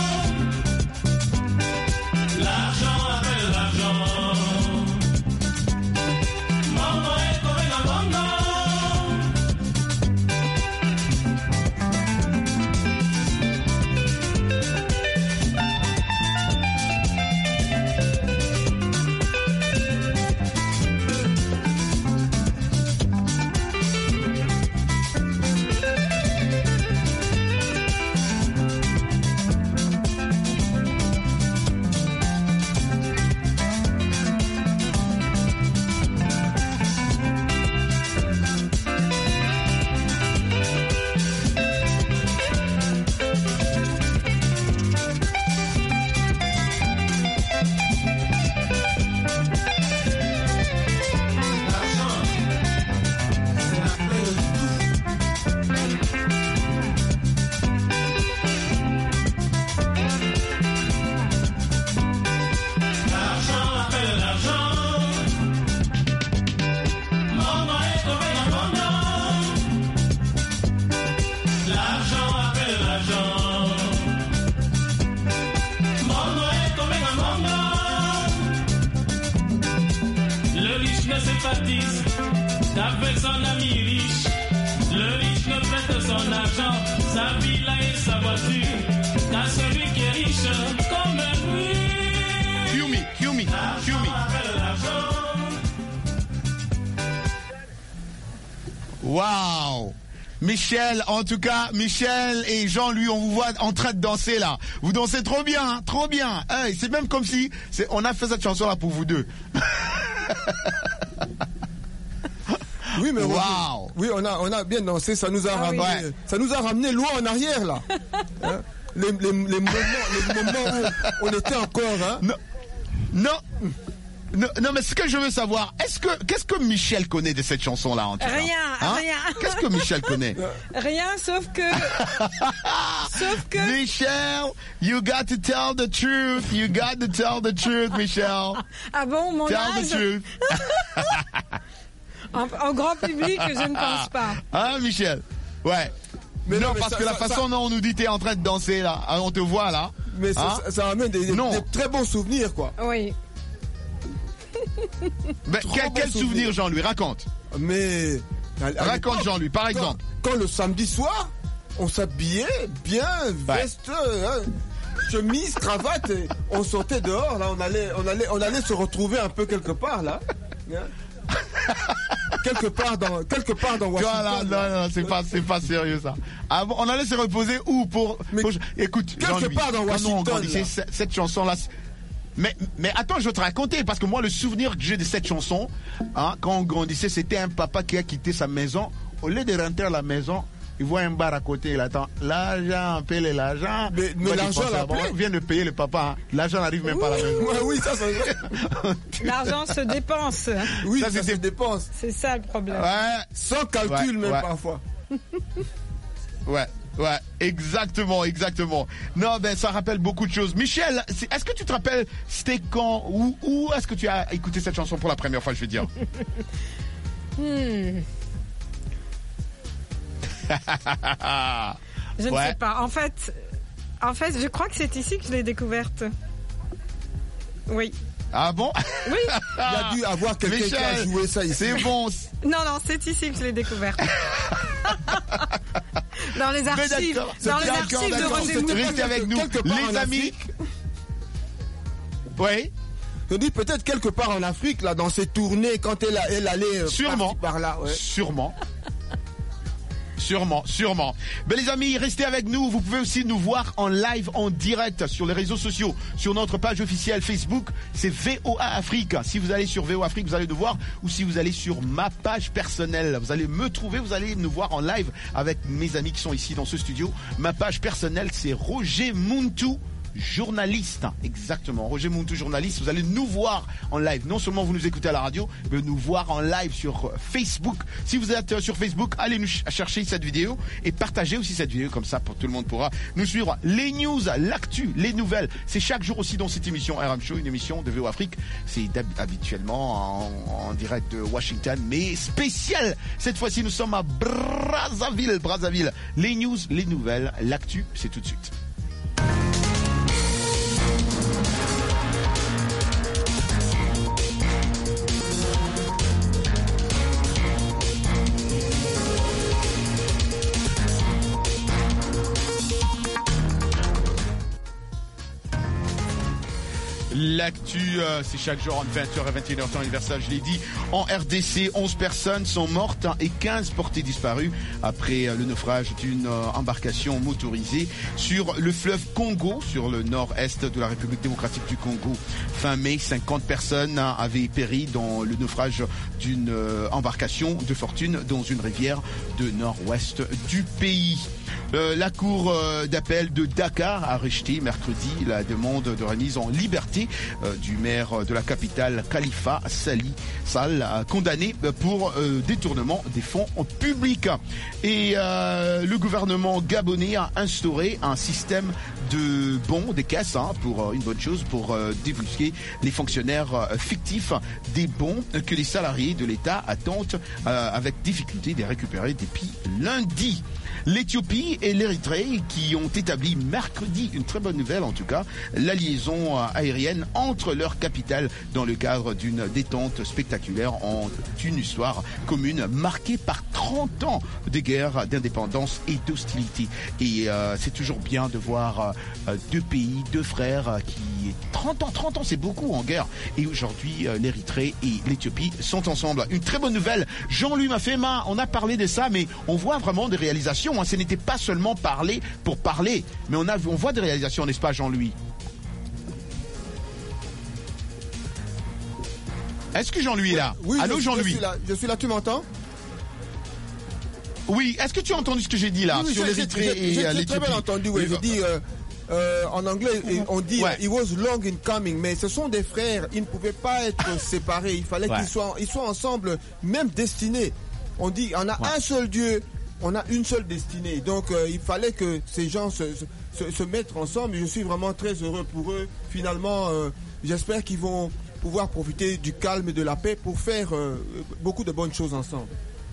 L'argent appelle l'argent. Mongo est comme un mongo. Qu'avec son ami riche, le riche ne prête son argent, sa villa et sa voiture, car celui qui est riche comme lui. Cue me, cue me, cue me. Wow. Michel, en tout cas, Michel et Jean-Louis, on vous voit en train de danser là. Vous dansez trop bien, hein, trop bien. Hey, c'est même comme si c'est, on a fait cette chanson là pour vous deux. Oui, mais wow. Oui, on a, on a bien dansé, ça nous a, ah, ramené, oui. ça nous a ramené loin en arrière, là. Hein? les, les, les, moments, les moments où on était encore, hein. Non, non, non, non, mais ce que je veux savoir, est-ce que, qu'est-ce que Michel connaît de cette chanson-là, en tout cas? Rien, hein? rien. Qu'est-ce que Michel connaît? Rien, sauf que, sauf que. Michel, you got to tell the truth, you got to tell the truth, Michel. Ah bon, mon tell âge? the truth. En, en grand public, je ne pense pas. Hein, Michel? Ouais. Mais non, non mais parce ça, que la ça, façon ça... dont on nous dit t'es en train de danser là, on te voit là. Mais hein? ça, ça ramène des, des, des très bons souvenirs, quoi. Oui. Mais quel, quel bon souvenir, Jean-Louis? Raconte. Mais raconte, Jean-Louis, par exemple. Quand, quand le samedi soir, on s'habillait bien, veste, ouais. hein, chemise, cravate, et on sortait dehors. Là, on allait, on allait, on allait se retrouver un peu quelque part là. Hein? quelque part dans quelque part dans Washington. Là, non, non, c'est pas c'est pas sérieux ça. Ah, on allait se reposer où pour, pour écoute, quelque part dans Washington. Cette, cette chanson là. Mais mais attends, je vais te raconter parce que moi le souvenir que j'ai de cette chanson, hein, quand on grandissait, c'était un papa qui a quitté sa maison, au lieu de rentrer à la maison, il voit un bar à côté, il attend. L'argent, paye l'argent. Mais, mais l'argent, là, on vient de payer le papa. Hein. L'argent n'arrive même oui, pas à la maison. Ouais, oui, ça, c'est l'argent se dépense. Oui, ça, ça se dépense. C'est ça le problème. Ouais. Sans calcul, ouais, même ouais. parfois. Ouais. Ouais, exactement, exactement. Non, ben ça rappelle beaucoup de choses. Michel, est-ce que tu te rappelles, c'était quand, où, où est-ce que tu as écouté cette chanson pour la première fois, je veux dire? hmm. Je ne ouais. sais pas. En fait, en fait, je crois que c'est ici que je l'ai découverte. Oui. Ah bon? Oui. Il y a dû avoir quelqu'un qui a joué ça ici. C'est bon. Non, non, c'est ici que je l'ai découverte. Dans les archives, dans les archives de Roger Moon. Restez avec nous, les amis. Oui. Je dis peut-être quelque part en Afrique, là, dans ses tournées, quand elle, elle allait sûrement par là. Ouais. Sûrement. Sûrement, sûrement. Ben les amis, restez avec nous. Vous pouvez aussi nous voir en live, en direct sur les réseaux sociaux, sur notre page officielle Facebook. C'est V O A Afrique. Si vous allez sur V O A Afrique, vous allez nous voir. Ou si vous allez sur ma page personnelle, vous allez me trouver. Vous allez nous voir en live avec mes amis qui sont ici dans ce studio. Ma page personnelle, c'est Roger Muntu journaliste. Exactement, Roger Muntu, journaliste. Vous allez nous voir en live. Non seulement vous nous écoutez à la radio, mais nous voir en live sur Facebook. Si vous êtes sur Facebook, allez nous chercher cette vidéo et partagez aussi cette vidéo, comme ça pour tout le monde pourra nous suivre. Les news, l'actu, les nouvelles, c'est chaque jour aussi dans cette émission R M Show, une émission de V O Afrique. C'est habituellement en, en direct de Washington, mais spécial. Cette fois-ci, nous sommes à Brazzaville, Brazzaville. Les news, les nouvelles, l'actu, c'est tout de suite. L'actu, euh, c'est chaque jour entre vingt heures et vingt et une heures temps universel, je l'ai dit. En R D C, onze personnes sont mortes et quinze portées disparues après euh, le naufrage d'une euh, embarcation motorisée sur le fleuve Congo, sur le nord-est de la République démocratique du Congo. Fin mai, cinquante personnes avaient péri dans le naufrage d'une euh, embarcation de fortune dans une rivière de nord-ouest du pays. Euh, la cour euh, d'appel de Dakar a rejeté mercredi la demande de remise en liberté euh, du maire de la capitale Khalifa Sali Sall, condamné pour euh, détournement des fonds publics. Et euh, le gouvernement gabonais a instauré un système de bons, des caisses, hein, pour euh, une bonne chose, pour euh, débusquer les fonctionnaires euh, fictifs des bons que les salariés de l'État attendent euh, avec difficulté de récupérer depuis lundi. L'Éthiopie et l'Érythrée qui ont établi mercredi, une très bonne nouvelle en tout cas, la liaison aérienne entre leurs capitales dans le cadre d'une détente spectaculaire en une histoire commune marquée par trente ans de guerre, d'indépendance et d'hostilité. Et euh, c'est toujours bien de voir euh, deux pays, deux frères euh, qui... trente ans, trente ans c'est beaucoup en guerre. Et aujourd'hui, euh, l'Érythrée et l'Éthiopie sont ensemble. Une très bonne nouvelle. Jean-Louis Mafema, on a parlé de ça, mais on voit vraiment des réalisations. Hein. Ce n'était pas seulement parler pour parler, mais on, a, on voit des réalisations, n'est-ce pas Jean-Louis? Est-ce que Jean-Louis est là? Oui, allô je, Jean-Louis? Je suis là, je suis là, tu m'entends? Oui, est-ce que tu as entendu ce que j'ai dit là, oui, sur l'Érythrée et l'Éthiopie? J'ai très bien entendu, oui, je dis... Euh... Euh, en anglais, on dit ouais. It was long in coming, mais ce sont des frères, ils ne pouvaient pas être séparés, il fallait ouais. qu'ils soient, ils soient ensemble, même destinés. On dit, on a ouais. un seul Dieu, on a une seule destinée. Donc, euh, il fallait que ces gens se, se, se mettent ensemble. Je suis vraiment très heureux pour eux. Finalement, euh, j'espère qu'ils vont pouvoir profiter du calme et de la paix pour faire euh, beaucoup de bonnes choses ensemble.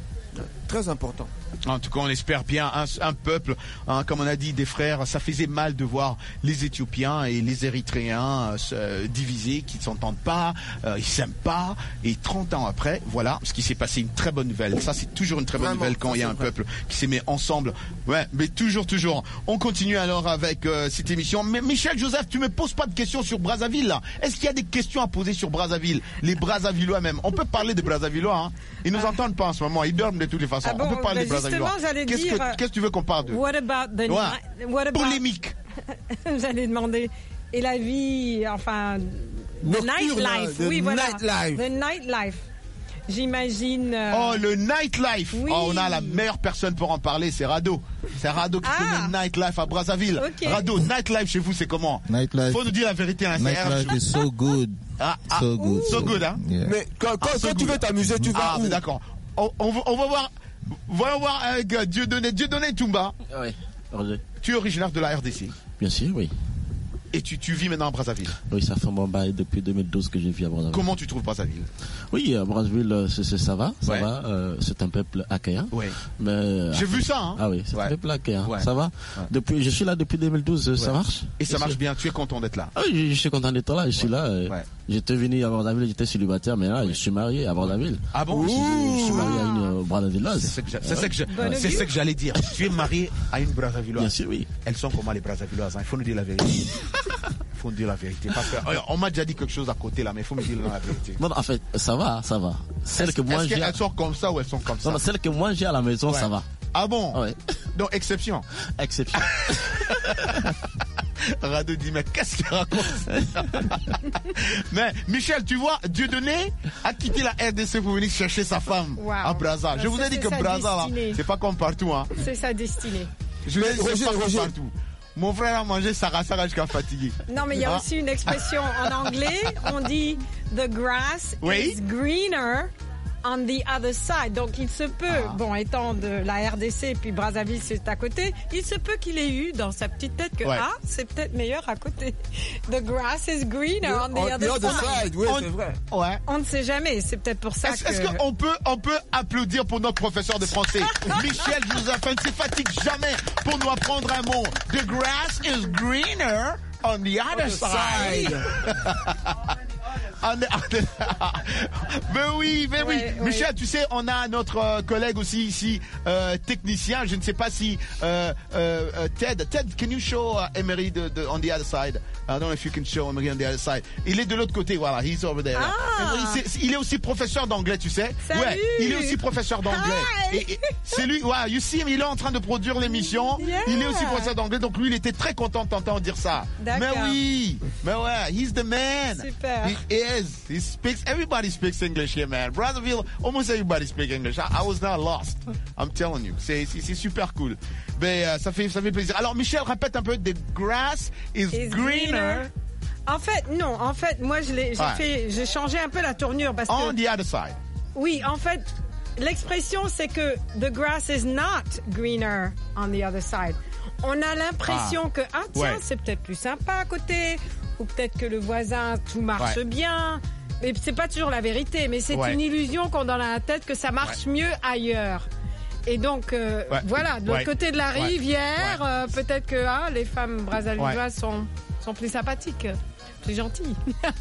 Très important. En tout cas, on espère bien un, un peuple, hein, comme on a dit, des frères. Ça faisait mal de voir les Éthiopiens et les Érythréens euh, se diviser, qui ne s'entendent pas, euh, ils s'aiment pas. Et trente ans après, voilà ce qui s'est passé. Une très bonne nouvelle. Ça, c'est toujours une très bonne Vraiment, nouvelle quand il y a un vrai. peuple qui s'est mis ensemble. Ouais, mais toujours, toujours. On continue alors avec euh, cette émission. Mais Michel Joseph, tu me poses pas de questions sur Brazzaville là. Est-ce qu'il y a des questions à poser sur Brazzaville? Les Brazzavillois même. On peut parler des Brazzavillois. Hein. Ils nous ah. entendent pas en ce moment. Ils dorment de toutes les façons. Ah bon, on peut parler bah des Brazzavillois. Qu'est-ce que, qu'est-ce que tu veux qu'on parle de? What about the ouais. what about... Polémique. J'allais demander. Et la vie, enfin, the nightlife. Oui, voilà. Nightlife. The nightlife. J'imagine. Euh... Oh, le nightlife. Oui. Oh, on a la meilleure personne pour en parler, c'est Rado. C'est Rado qui ah. connaît le nightlife à Brazzaville. Okay. Rado, nightlife chez vous, c'est comment? Nightlife. Faut nous dire la vérité. Hein, nightlife is so good. Ah, ah, so good. So good, hein. Yeah. Mais quand, quand, ah, so quand tu veux t'amuser, tu vas ah, où? D'accord. On, on, on va voir. Voyons voir avec euh, Dieudonné. Dieudonné Toumba. Oui, Roger. Tu es originaire de la R D C? Bien sûr, oui. Et tu, tu vis maintenant à Brazzaville? Oui, ça fait un bon bail depuis deux mille douze que je vis à Brazzaville. Comment tu trouves Brazzaville? Oui, à Brazzaville, c'est, c'est, ça va, ça ouais. va. Euh, c'est un peuple accueillant. Ouais. Mais, j'ai vu ça, hein? Ah oui, c'est ouais. un peuple accueillant. Ouais. Ça va. Ouais. Depuis, je suis là depuis deux mille douze, ouais. ça marche? Et ça marche bien, tu es content d'être là? Ah oui, je, je suis content d'être là, je suis ouais. là. Euh, ouais. J'étais venu à Brazzaville, j'étais célibataire, mais là, ouais. je suis marié à Brazzaville. Ah bon? Je suis, je suis marié à une euh, Brazzavilloise. C'est ce que, ouais. c'est ce que j'allais dire. Tu es marié à une Brazzavilloise? Bien sûr, oui. Elles sont comment les Brazzavilloises, hein? Il faut nous dire la vérité. Il faut nous dire la vérité. Parce que, on m'a déjà dit quelque chose à côté là, mais il faut me dire la vérité. Non, en fait, ça va, ça va. Celles que moi est-ce j'ai. qu'elles sont comme ça ou elles sont comme ça? Non, celles que moi j'ai à la maison, ouais. ça va. Ah bon? Ouais. Donc, exception. Exception. Rado dit, mais qu'est-ce qu'il raconte? Mais, Michel, tu vois, Dieudonné a quitté la R D C pour venir chercher sa femme wow. à Brazza. Je vous ai dit que Brazza, là, c'est pas comme partout, hein. C'est sa destinée. Je vais dire, c'est pas comme partout. Mon frère a mangé Sarah Sarah jusqu'à fatigué. Non, mais il y a aussi une expression en anglais. On dit the grass oui? is greener on the other side. Donc il se peut, ah. bon, étant de la R D C et puis Brazzaville c'est à côté, il se peut qu'il ait eu dans sa petite tête que ouais. ah, c'est peut-être meilleur à côté. The grass is greener on the, on other, the other side. side. Oui, on, c'est vrai. Ouais. On ne sait jamais, c'est peut-être pour ça est-ce, que... Est-ce qu'on peut, on peut applaudir pour notre professeur de français Michel Joseph ne se fatigue jamais pour nous apprendre un mot. The grass is greener on the other, other side. side. On est, on est... mais oui, mais oui. Ouais, Michel, ouais. Tu sais, on a notre euh, collègue aussi ici, euh, technicien. Je ne sais pas si euh, euh, Ted, Ted, can you show uh, Emery the, the, on the other side? I don't know if you can show Emery on the other side. Il est de l'autre côté, voilà. He's over there. Ah. Emery, c'est, il est aussi professeur d'anglais, tu sais. Salut. Ouais, il est aussi professeur d'anglais. Et, et c'est lui. Ouais, you see him, il est en train de produire l'émission. Yeah. Il est aussi professeur d'anglais, donc lui, il était très content de t'entendre dire ça. D'accord. Mais oui, mais ouais, he's the man. Super. He is. He speaks. Everybody speaks English here, man. Brazzaville, almost everybody speaks English. I, I was not lost. I'm telling you, c'est, c'est, c'est super cool. Mais euh, ça fait, ça fait plaisir. Alors Michel, répète un peu. The grass is, is greener. greener. En fait, non. En fait, moi, je l'ai, j'ai ouais. fait, j'ai changé un peu la tournure parce on que. the other side. Oui, en fait, l'expression c'est que the grass is not greener on the other side. On a l'impression ah. que ah tiens, ouais. c'est peut-être plus sympa à côté, ou peut-être que le voisin tout marche ouais. bien. Mais c'est pas toujours la vérité, mais c'est ouais. une illusion qu'on a dans la tête que ça marche ouais. mieux ailleurs. Et donc, euh, ouais. voilà, de l'autre ouais. côté de la rivière, ouais. euh, peut-être que ah, les femmes brassavilloises ouais. sont, sont plus sympathiques, plus gentilles.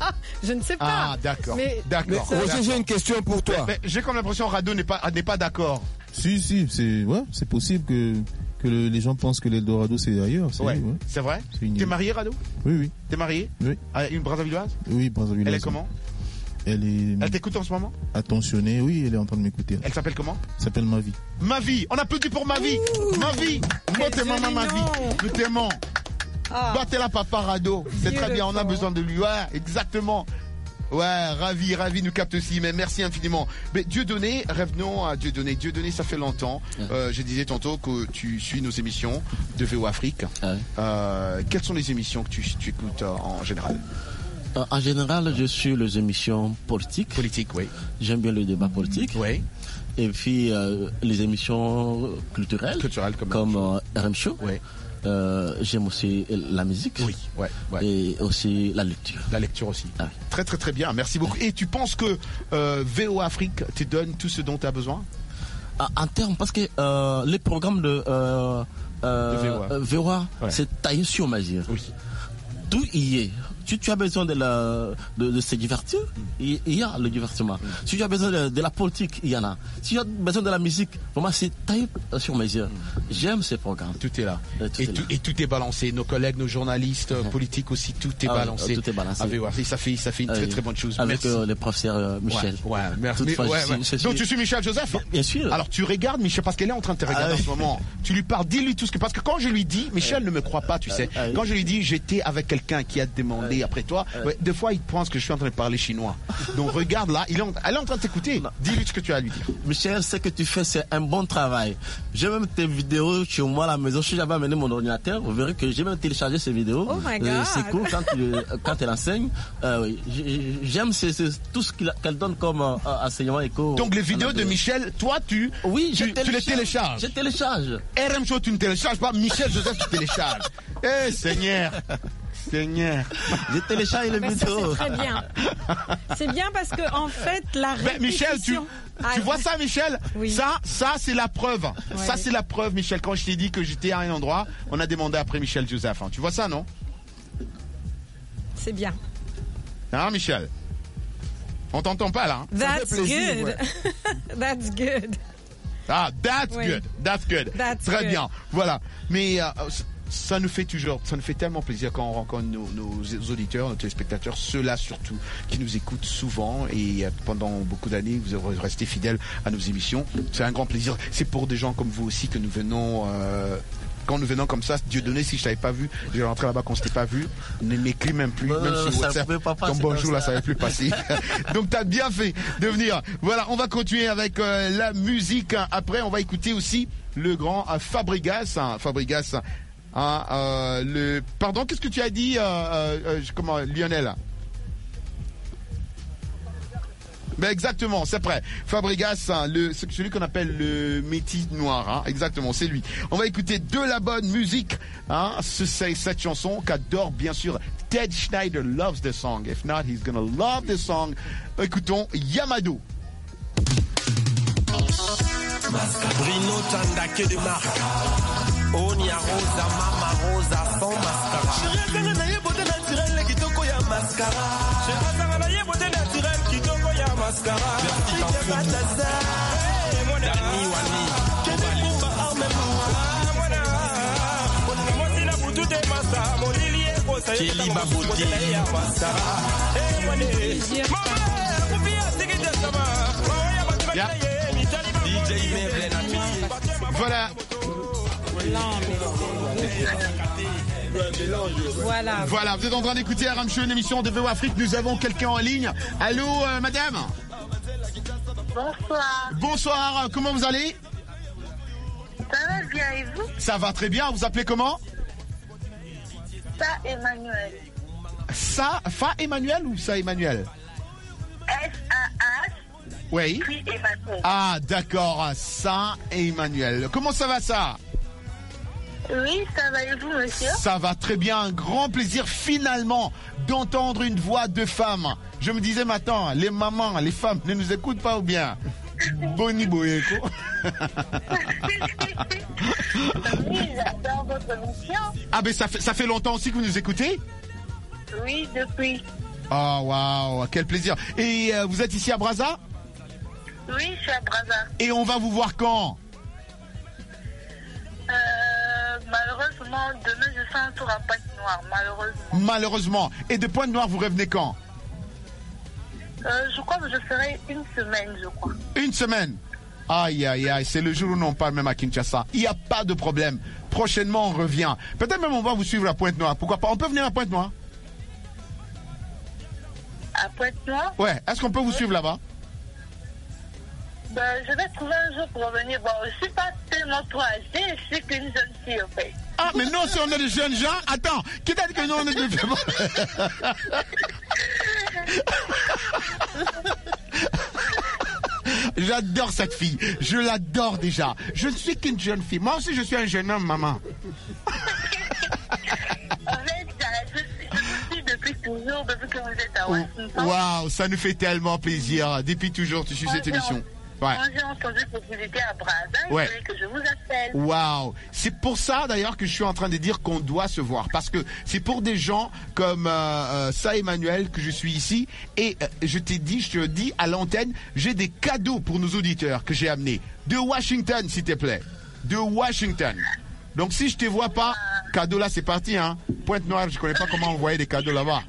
Je ne sais pas. Ah, d'accord. Mais, d'accord. Mais, Roger, j'ai une question pour toi. Mais, mais, j'ai comme l'impression que Rado n'est pas, n'est pas d'accord. Si, si, c'est, ouais, c'est possible que... que le, les gens pensent que l'Eldorado c'est ailleurs. C'est, ouais. ouais. c'est vrai. C'est T'es marié, Rado? Oui, oui. T'es marié? Oui. À une Brazzavilloise? Oui, Brazzavilloise. Elle est comment? Elle est. Elle t'écoute en ce moment? Attentionnée, oui, elle est en train de m'écouter. Elle s'appelle comment? Elle s'appelle Mavi. Mavi, on applaudit pour Mavi. Mavi, moi t'es maman Mavi. Nous t'aimons. Ah. Battez-la, papa Rado. C'est Dieu très bien, on a besoin de lui. Ouais, exactement. Ouais, ravi, ravi, nous capte aussi, mais merci infiniment. Mais Dieudonné, revenons à Dieudonné. Dieudonné, ça fait longtemps. Euh, je disais tantôt que tu suis nos émissions de V O Afrique. Ah ouais. euh, quelles sont les émissions que tu, tu écoutes euh, en général? euh, En général, je suis les émissions politiques. Politique, oui. J'aime bien le débat politique. Oui. Et puis euh, les émissions culturelles, culturelles comme, comme euh, R M Show. Oui. Euh, j'aime aussi la musique. Oui, ouais, ouais. Et aussi la lecture. La lecture aussi. Ah. Très, très, très bien. Merci beaucoup. Et tu penses que euh, V O Afrique te donne tout ce dont tu as besoin? ah, En termes, parce que euh, les programmes de, euh, euh, de V O A, V O A ouais. c'est taillé sur mesure. Oui. Tout y est. Si tu as besoin de, la, de, de se divertir, il y a le divertissement. Mm. Si tu as besoin de, de la politique, il y en a. Si tu as besoin de la musique, pour moi, c'est taillé sur mesure. Mm. J'aime ces programmes. Tout est là. Et tout, et, est, tout, là. et tout est balancé. Nos collègues, nos journalistes mm. politiques aussi, tout est ah, balancé. Tout est balancé. Ah, ouais, ça, fait, ça fait une ah, très très bonne chose. Avec euh, le professeur euh, Michel. Ouais, ouais merci. Mais, ouais, ouais. Suis... Donc tu suis Michel Joseph? Bien sûr. Alors tu regardes Michel, parce qu'elle est en train de te regarder ah, en ce moment. Tu lui parles, dis-lui tout ce que... Parce que quand je lui dis, Michel ne me croit pas, tu sais. Quand je lui dis, j'étais avec quelqu'un qui a demandé après toi, des fois il pense que je suis en train de parler chinois. Donc regarde là, il est en, elle est en train de t'écouter. Dis-lui ce que tu as à lui dire. Michel, ce que tu fais, c'est un bon travail. J'ai même tes vidéos chez moi à la maison. Si j'avais amené mon ordinateur, vous verrez que j'ai même téléchargé ces vidéos. Oh my God. Euh, c'est cool quand, tu, quand elle enseigne. Euh, oui. J'aime c'est, c'est tout ce qu'elle donne comme euh, enseignement éco. Donc les vidéos de Michel, toi tu, oui, tu, tu les télécharges. Je télécharge. R M Show, tu ne télécharges pas. Michel Joseph, tu télécharges. Eh Seigneur. Seigneur. J'ai téléchargé les vidéos. C'est très bien. C'est bien parce que en fait la répétition... Michel, tu, ah, tu vois ça, Michel? Oui. Ça, ça c'est la preuve. Ouais. Ça c'est la preuve, Michel. Quand je t'ai dit que j'étais à un endroit, on a demandé après Michel Joseph. Hein. Tu vois ça, non? C'est bien. Hein, Michel? On t'entend pas là. Hein? That's plaisir, good. Ouais. That's good. Ah, that's oui. good. That's good. That's Très good. bien. Voilà. Mais euh, ça nous fait toujours, ça nous fait tellement plaisir quand on rencontre nos, nos auditeurs, nos téléspectateurs, ceux-là surtout, qui nous écoutent souvent et pendant beaucoup d'années, vous avez resté fidèles à nos émissions. C'est un grand plaisir. C'est pour des gens comme vous aussi que nous venons... Euh, quand nous venons comme ça, Dieudonné, si je t'avais pas vu, je vais rentrer là-bas quand je t'ai pas vu, ne m'écris même plus, non, même non, sur WhatsApp, comme bonjour là, ça va plus passer. Donc t'as bien fait de venir. Voilà, on va continuer avec euh, la musique. Après, on va écouter aussi le grand euh, Fabregas. Hein, Fabregas, Hein, euh, le... Pardon, qu'est-ce que tu as dit, euh, euh, comment, Lionel? Ben exactement, c'est prêt. Fabregas, hein, le, c'est celui qu'on appelle le métis noir, hein, exactement, c'est lui. On va écouter de la bonne musique, hein, c'est cette chanson qu'adore bien sûr Ted Schneider loves the song. If not, he's gonna love the song. Écoutons Yamado. Bruno Tandake de marque. Onia Rosa, Mama Rosa, sans mascara. Chérie, quand on a eu beauté naturelle, qui toko ya mascara. Chérie, quand on a eu beauté naturelle, qui toko ya mascara. Merci t'en fous. Dani Wani. Kene Kumba Armemo. Mwana. Mwana Mwana Boutou de Massa. Mon Lilié, Rosa. Kili Babouti. Mascara. Eh, Mwane. Mama, Koufia, Tigide Sama. Mawaya Batibakaya. D J Merlin Apili. Voilà. Voilà. Voilà, vous êtes en train d'écouter R M Show, une émission de V O Afrique. Nous avons quelqu'un en ligne. Allô, euh, madame? Bonsoir. Bonsoir, comment vous allez? Ça va bien et vous? Ça va très bien, vous appelez comment? Ça, Emmanuel. Ça, Fa Emmanuel ou ça Emmanuel? S A H. Oui. Puis Emmanuel. Ah, d'accord, ça Emmanuel. Comment ça va ça? Oui, ça va et vous, monsieur? Ça va très bien, un grand plaisir finalement d'entendre une voix de femme. Je me disais maintenant, les mamans, les femmes ne nous écoutent pas ou bien? Boni Boyeko. Oui, j'adore votre émission. Ah ben ça fait, ça fait longtemps aussi que vous nous écoutez? Oui, depuis. Oh waouh, quel plaisir. Et euh, vous êtes ici à Brazza? Oui, je suis à Brazza. Et on va vous voir quand? Euh, malheureusement, demain je fais un tour à Pointe-Noire, malheureusement. Malheureusement. Et de Pointe-Noire, vous revenez quand? euh, Je crois que je ferai une semaine, je crois. Une semaine? Aïe, aïe, aïe, c'est le jour où on parle même à Kinshasa. Il n'y a pas de problème. Prochainement, on revient. Peut-être même on va vous suivre à Pointe-Noire. Pourquoi pas? On peut venir à Pointe-Noire? À Pointe-Noire? Ouais, est-ce qu'on peut vous suivre là-bas? Ben, je vais trouver un jour pour revenir. Bon, je suis pas tellement trop âgée, je suis qu'une jeune fille, en fait. Ah, mais non, si on est des jeunes gens, attends, qui t'a dit que nous, on est des vieux? J'adore cette fille, je l'adore déjà. Je ne suis qu'une jeune fille. Moi aussi, je suis un jeune homme, maman. En fait, je, je vous suis depuis toujours, depuis que vous êtes à Washington. Waouh, ça nous fait tellement plaisir. Depuis toujours, tu suis cette émission. Ouais. Quand j'ai entendu que vous étiez à Brazza, ouais. il fallait que je vous appelle. Waouh, c'est pour ça d'ailleurs que je suis en train de dire qu'on doit se voir, parce que c'est pour des gens comme euh, euh, ça Emmanuel que je suis ici. Et euh, je t'ai dit, je te dis à l'antenne, j'ai des cadeaux pour nos auditeurs que j'ai amenés de Washington, s'il te plaît, de Washington. Donc si je te vois pas, cadeau là c'est parti, hein. Pointe-Noire, je connais pas comment envoyer des cadeaux là-bas.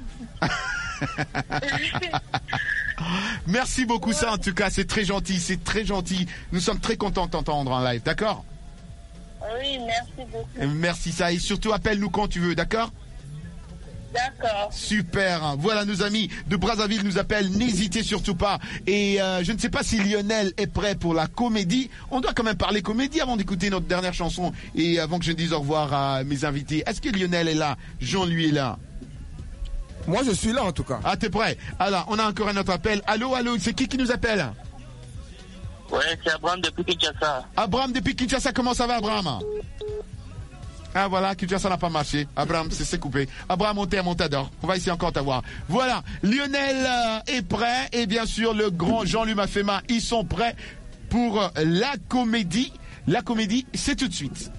Merci beaucoup, ça en tout cas, c'est très gentil, c'est très gentil. Nous sommes très contents de t'entendre en live, d'accord? Oui, merci beaucoup. Merci, ça, et surtout appelle-nous quand tu veux, d'accord? D'accord. Super, voilà, nos amis de Brazzaville nous appellent, n'hésitez surtout pas. Et euh, je ne sais pas si Lionel est prêt pour la comédie. On doit quand même parler comédie avant d'écouter notre dernière chanson et avant que je dise au revoir à mes invités. Est-ce que Lionel est là? Jean, lui, est là? Moi, je suis là, en tout cas. Ah, t'es prêt? Alors, on a encore un autre appel. Allô, allô, c'est qui qui nous appelle? Ouais, c'est Abraham depuis Kinshasa. Abraham depuis Kinshasa, comment ça va, Abraham? Ah, voilà, Kinshasa n'a pas marché. Abraham, c'est coupé. Abraham, on t'aime, on t'adore. On va essayer encore t'avoir. Voilà, Lionel euh, est prêt. Et bien sûr, le grand Jean-Luc Mafema, ils sont prêts pour euh, la comédie. La comédie, c'est tout de suite.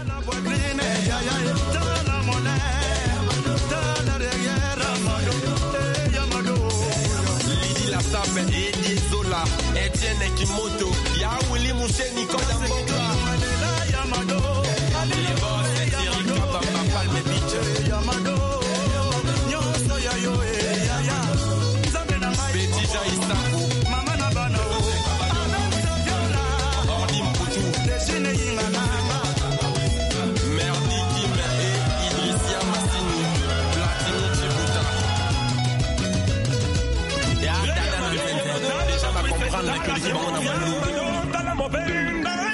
La Sape, Eddie Zola, Etienne Kimoto, Yaouli Mousseni, Kodamboka, Yamado, les boss, Thierry Kabamba, Palme Beach, Yamado, Nyoso Yayo, Yaya, Betty Jaïsakou, Mama Nabano, Ordi Mpoutou, Dessine Yinganama, Merdi Kim et Idrissia Massini, Platini Djibouta. Déjà, ma comprendre que les gens ont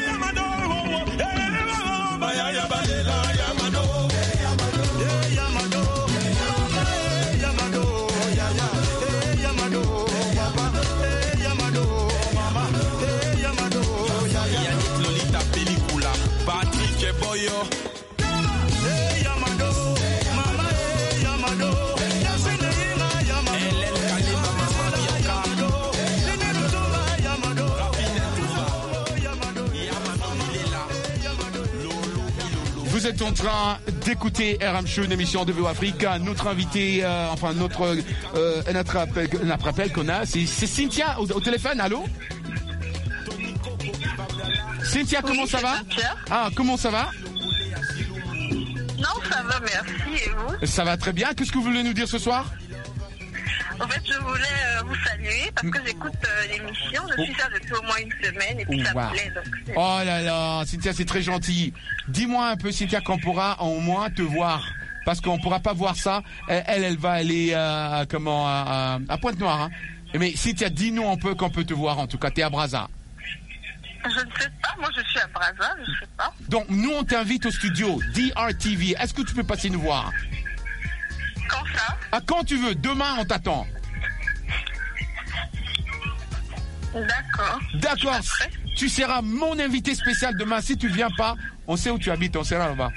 yo. Vous êtes en train d'écouter R M Show, une émission de V O Afrique. Notre invité, euh, enfin notre euh, notre appel, notre appel qu'on a, c'est, c'est Cynthia au, au téléphone. Allô? Cynthia, comment oui, ça va? Ah, comment ça va? Non, ça va, merci. Et vous? Ça va très bien. Qu'est-ce que vous voulez nous dire ce soir? En fait, je voulais euh, vous saluer parce que j'écoute euh, l'émission. Je suis là depuis au moins une semaine et puis ça wow. me plaît. Donc c'est... Oh là là, Cynthia, c'est très gentil. Dis-moi un peu, Cynthia, qu'on pourra au moins te voir. Parce qu'on ne pourra pas voir ça. Elle, elle, elle va aller euh, comment, à, à Pointe-Noire. Hein. Mais Cynthia, dis-nous un peu qu'on peut te voir. En tout cas, tu es à Brazza. Je ne sais pas. Moi, je suis à Brazza. Je ne sais pas. Donc, nous, on t'invite au studio D R T V. Est-ce que tu peux passer nous voir? Quand ça? Ah, quand tu veux. Demain, on t'attend. D'accord. D'accord. Tu seras mon invité spécial demain. Si tu viens pas, on sait où tu habites. On sera là-bas.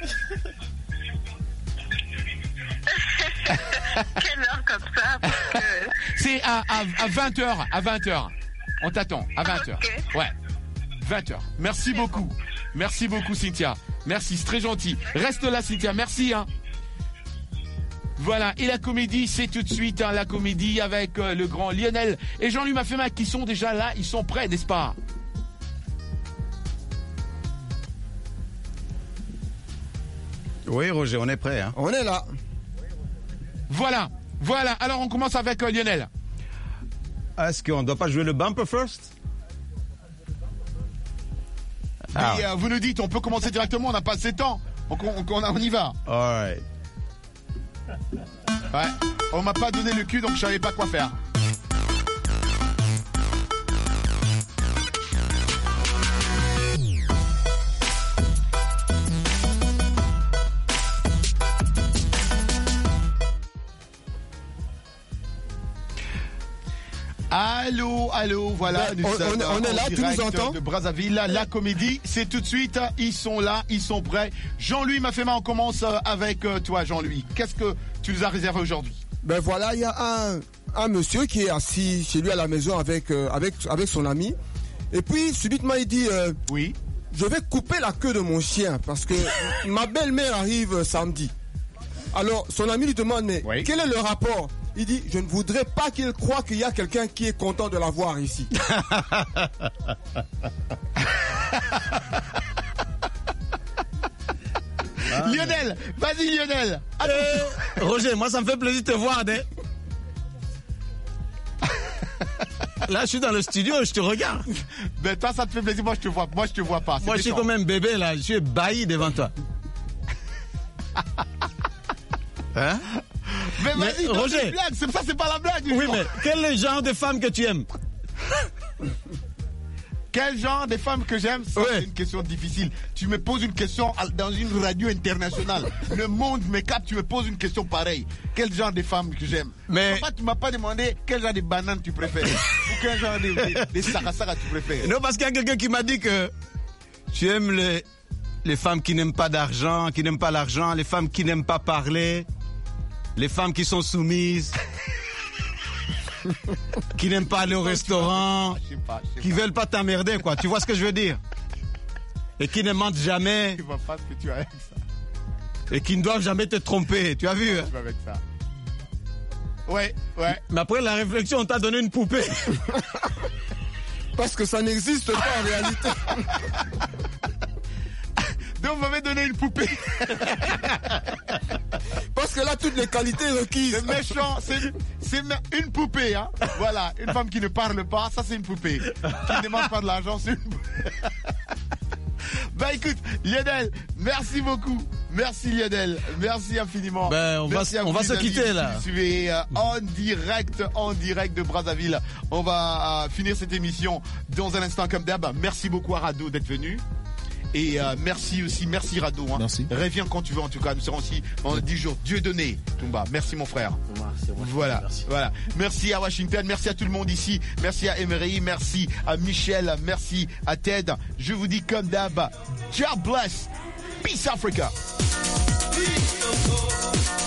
Quelle heure comme ça? Parce que... C'est à, à, à vingt heures. À vingt heures. On t'attend. À vingt heures. Okay. Ouais. vingt heures. Merci c'est beaucoup. Bon. Merci beaucoup, Cynthia. Merci. C'est très gentil. Reste là, Cynthia. Merci, hein. Voilà, et la comédie, c'est tout de suite hein, la comédie avec euh, le grand Lionel et Jean-Louis Mafema qui sont déjà là, ils sont prêts, n'est-ce pas? Oui, Roger, on est prêt. Hein. On est là. Voilà, voilà, alors on commence avec euh, Lionel. Est-ce qu'on ne doit pas jouer le bumper first? ah. Et euh, vous nous dites, on peut commencer directement, on n'a pas assez de temps, on, on, on, on y va. All right. Ouais, on m'a pas donné le cul donc je savais pas quoi faire. Allô, allô, voilà, ben, nous on, sommes on, on est là, tu nous entends? De Brazzaville, la, la comédie, c'est tout de suite, ils sont là, ils sont prêts. Jean-Louis Mafema, on commence avec toi, Jean-Louis. Qu'est-ce que tu nous as réservé aujourd'hui? Ben voilà, il y a un, un monsieur qui est assis chez lui à la maison avec, euh, avec, avec son ami. Et puis, subitement, il dit, euh, oui, je vais couper la queue de mon chien parce que ma belle-mère arrive samedi. Alors, son ami lui demande, mais oui. Quel est le rapport? Il dit, je ne voudrais pas qu'il croie qu'il y a quelqu'un qui est content de la voir ici. Ah, Lionel, vas-y Lionel. Eh, Roger, moi ça me fait plaisir de te voir. Hein. Là, je suis dans le studio, je te regarde. Mais toi, ça te fait plaisir, moi je te vois, moi je te vois pas. Moi je suis comme un bébé là, je suis ébahi devant toi. Hein? Mais, mais vas-y, Roger, blague, c'est ça, c'est pas la blague. Oui, mais quel est le genre de femme que tu aimes? Quel genre de femme que j'aime? Ça, ouais. C'est une question difficile. Tu me poses une question dans une radio internationale. Le monde me capte, tu me poses une question pareille. Quel genre de femme que j'aime? Mais tu m'as pas demandé quel genre de banane tu préfères ou quel genre de, de, de sarasara tu préfères. Non, parce qu'il y a quelqu'un qui m'a dit que tu aimes les, les femmes qui n'aiment pas d'argent, qui n'aiment pas l'argent, les femmes qui n'aiment pas parler, les femmes qui sont soumises. Qui n'aiment pas aller au restaurant, je sais pas, je sais qui pas. Veulent pas t'emmerder, quoi. Tu vois ce que je veux dire? Et qui ne mentent jamais. Tu vois pas ce que tu as avec ça. Et qui ne doivent jamais te tromper. Tu as vu? Hein? Avec ça. Ouais, ouais. Mais après la réflexion, on t'a donné une poupée. Parce que ça n'existe pas en réalité. Donc, vous m'avez donné une poupée. Parce que là, toutes les qualités requises. C'est méchant, c'est, c'est une poupée, hein. Voilà, une femme qui ne parle pas, ça c'est une poupée. Qui ne demande pas de l'argent, c'est une poupée. Bah écoute, Lionel, merci beaucoup. Merci Lionel, merci infiniment. Ben, on merci va, on va se quitter là. Vous suivez euh, en direct, en direct de Brazzaville. On va euh, finir cette émission dans un instant comme d'hab. Merci beaucoup à Rado d'être venu. Et euh, merci aussi, merci Rado. Hein. Merci. Reviens quand tu veux en tout cas. Nous serons aussi en dix jours. Dieu donné, Toumba. Merci mon frère. Voilà, merci. Voilà. Merci à Washington, merci à tout le monde ici. Merci à Emery, merci à Michel, merci à Ted. Je vous dis comme d'hab, God bless. Peace Africa. Peace,